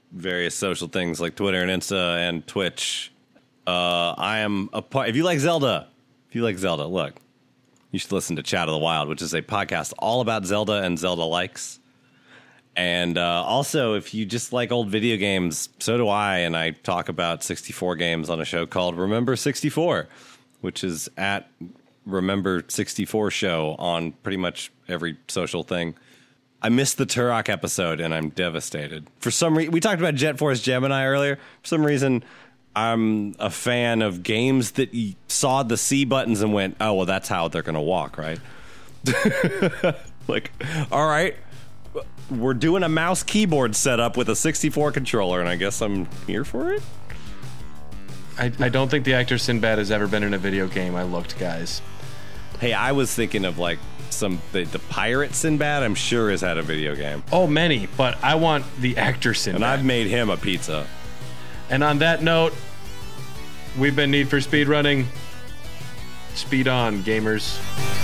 various social things like Twitter and Insta and Twitch. I am a part. If you like Zelda, look, you should listen to Chat of the Wild, which is a podcast all about Zelda and Zelda likes. And also, if you just like old video games, so do I. And I talk about 64 games on a show called Remember 64, which is at Remember 64 show on pretty much every social thing. I missed the Turok episode, and I'm devastated. For some reason, we talked about Jet Force Gemini earlier. For some reason, I'm a fan of games that saw the C buttons and went, oh, well, that's how they're going to walk, right? Like, all right, we're doing a mouse keyboard setup with a 64 controller, and I guess I'm here for it? I don't think the actor Sinbad has ever been in a video game. I looked, guys. Hey, I was thinking of, like, the pirate Sinbad, I'm sure, has had a video game. Oh, many, but I want the actor Sinbad. And I've made him a pizza. And on that note, we've been Need for Speed Running. Speed on, gamers.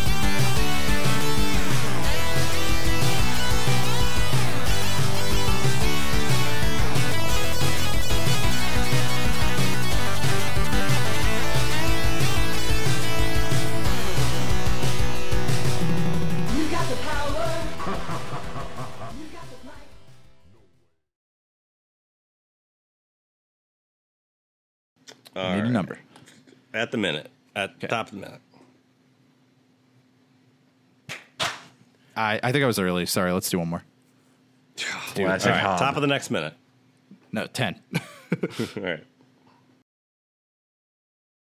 Need a number. At the minute. At the top of the minute. I think I was early. Sorry, let's do one more. Classic All right, Hob. top of the next minute. No, 10. All right.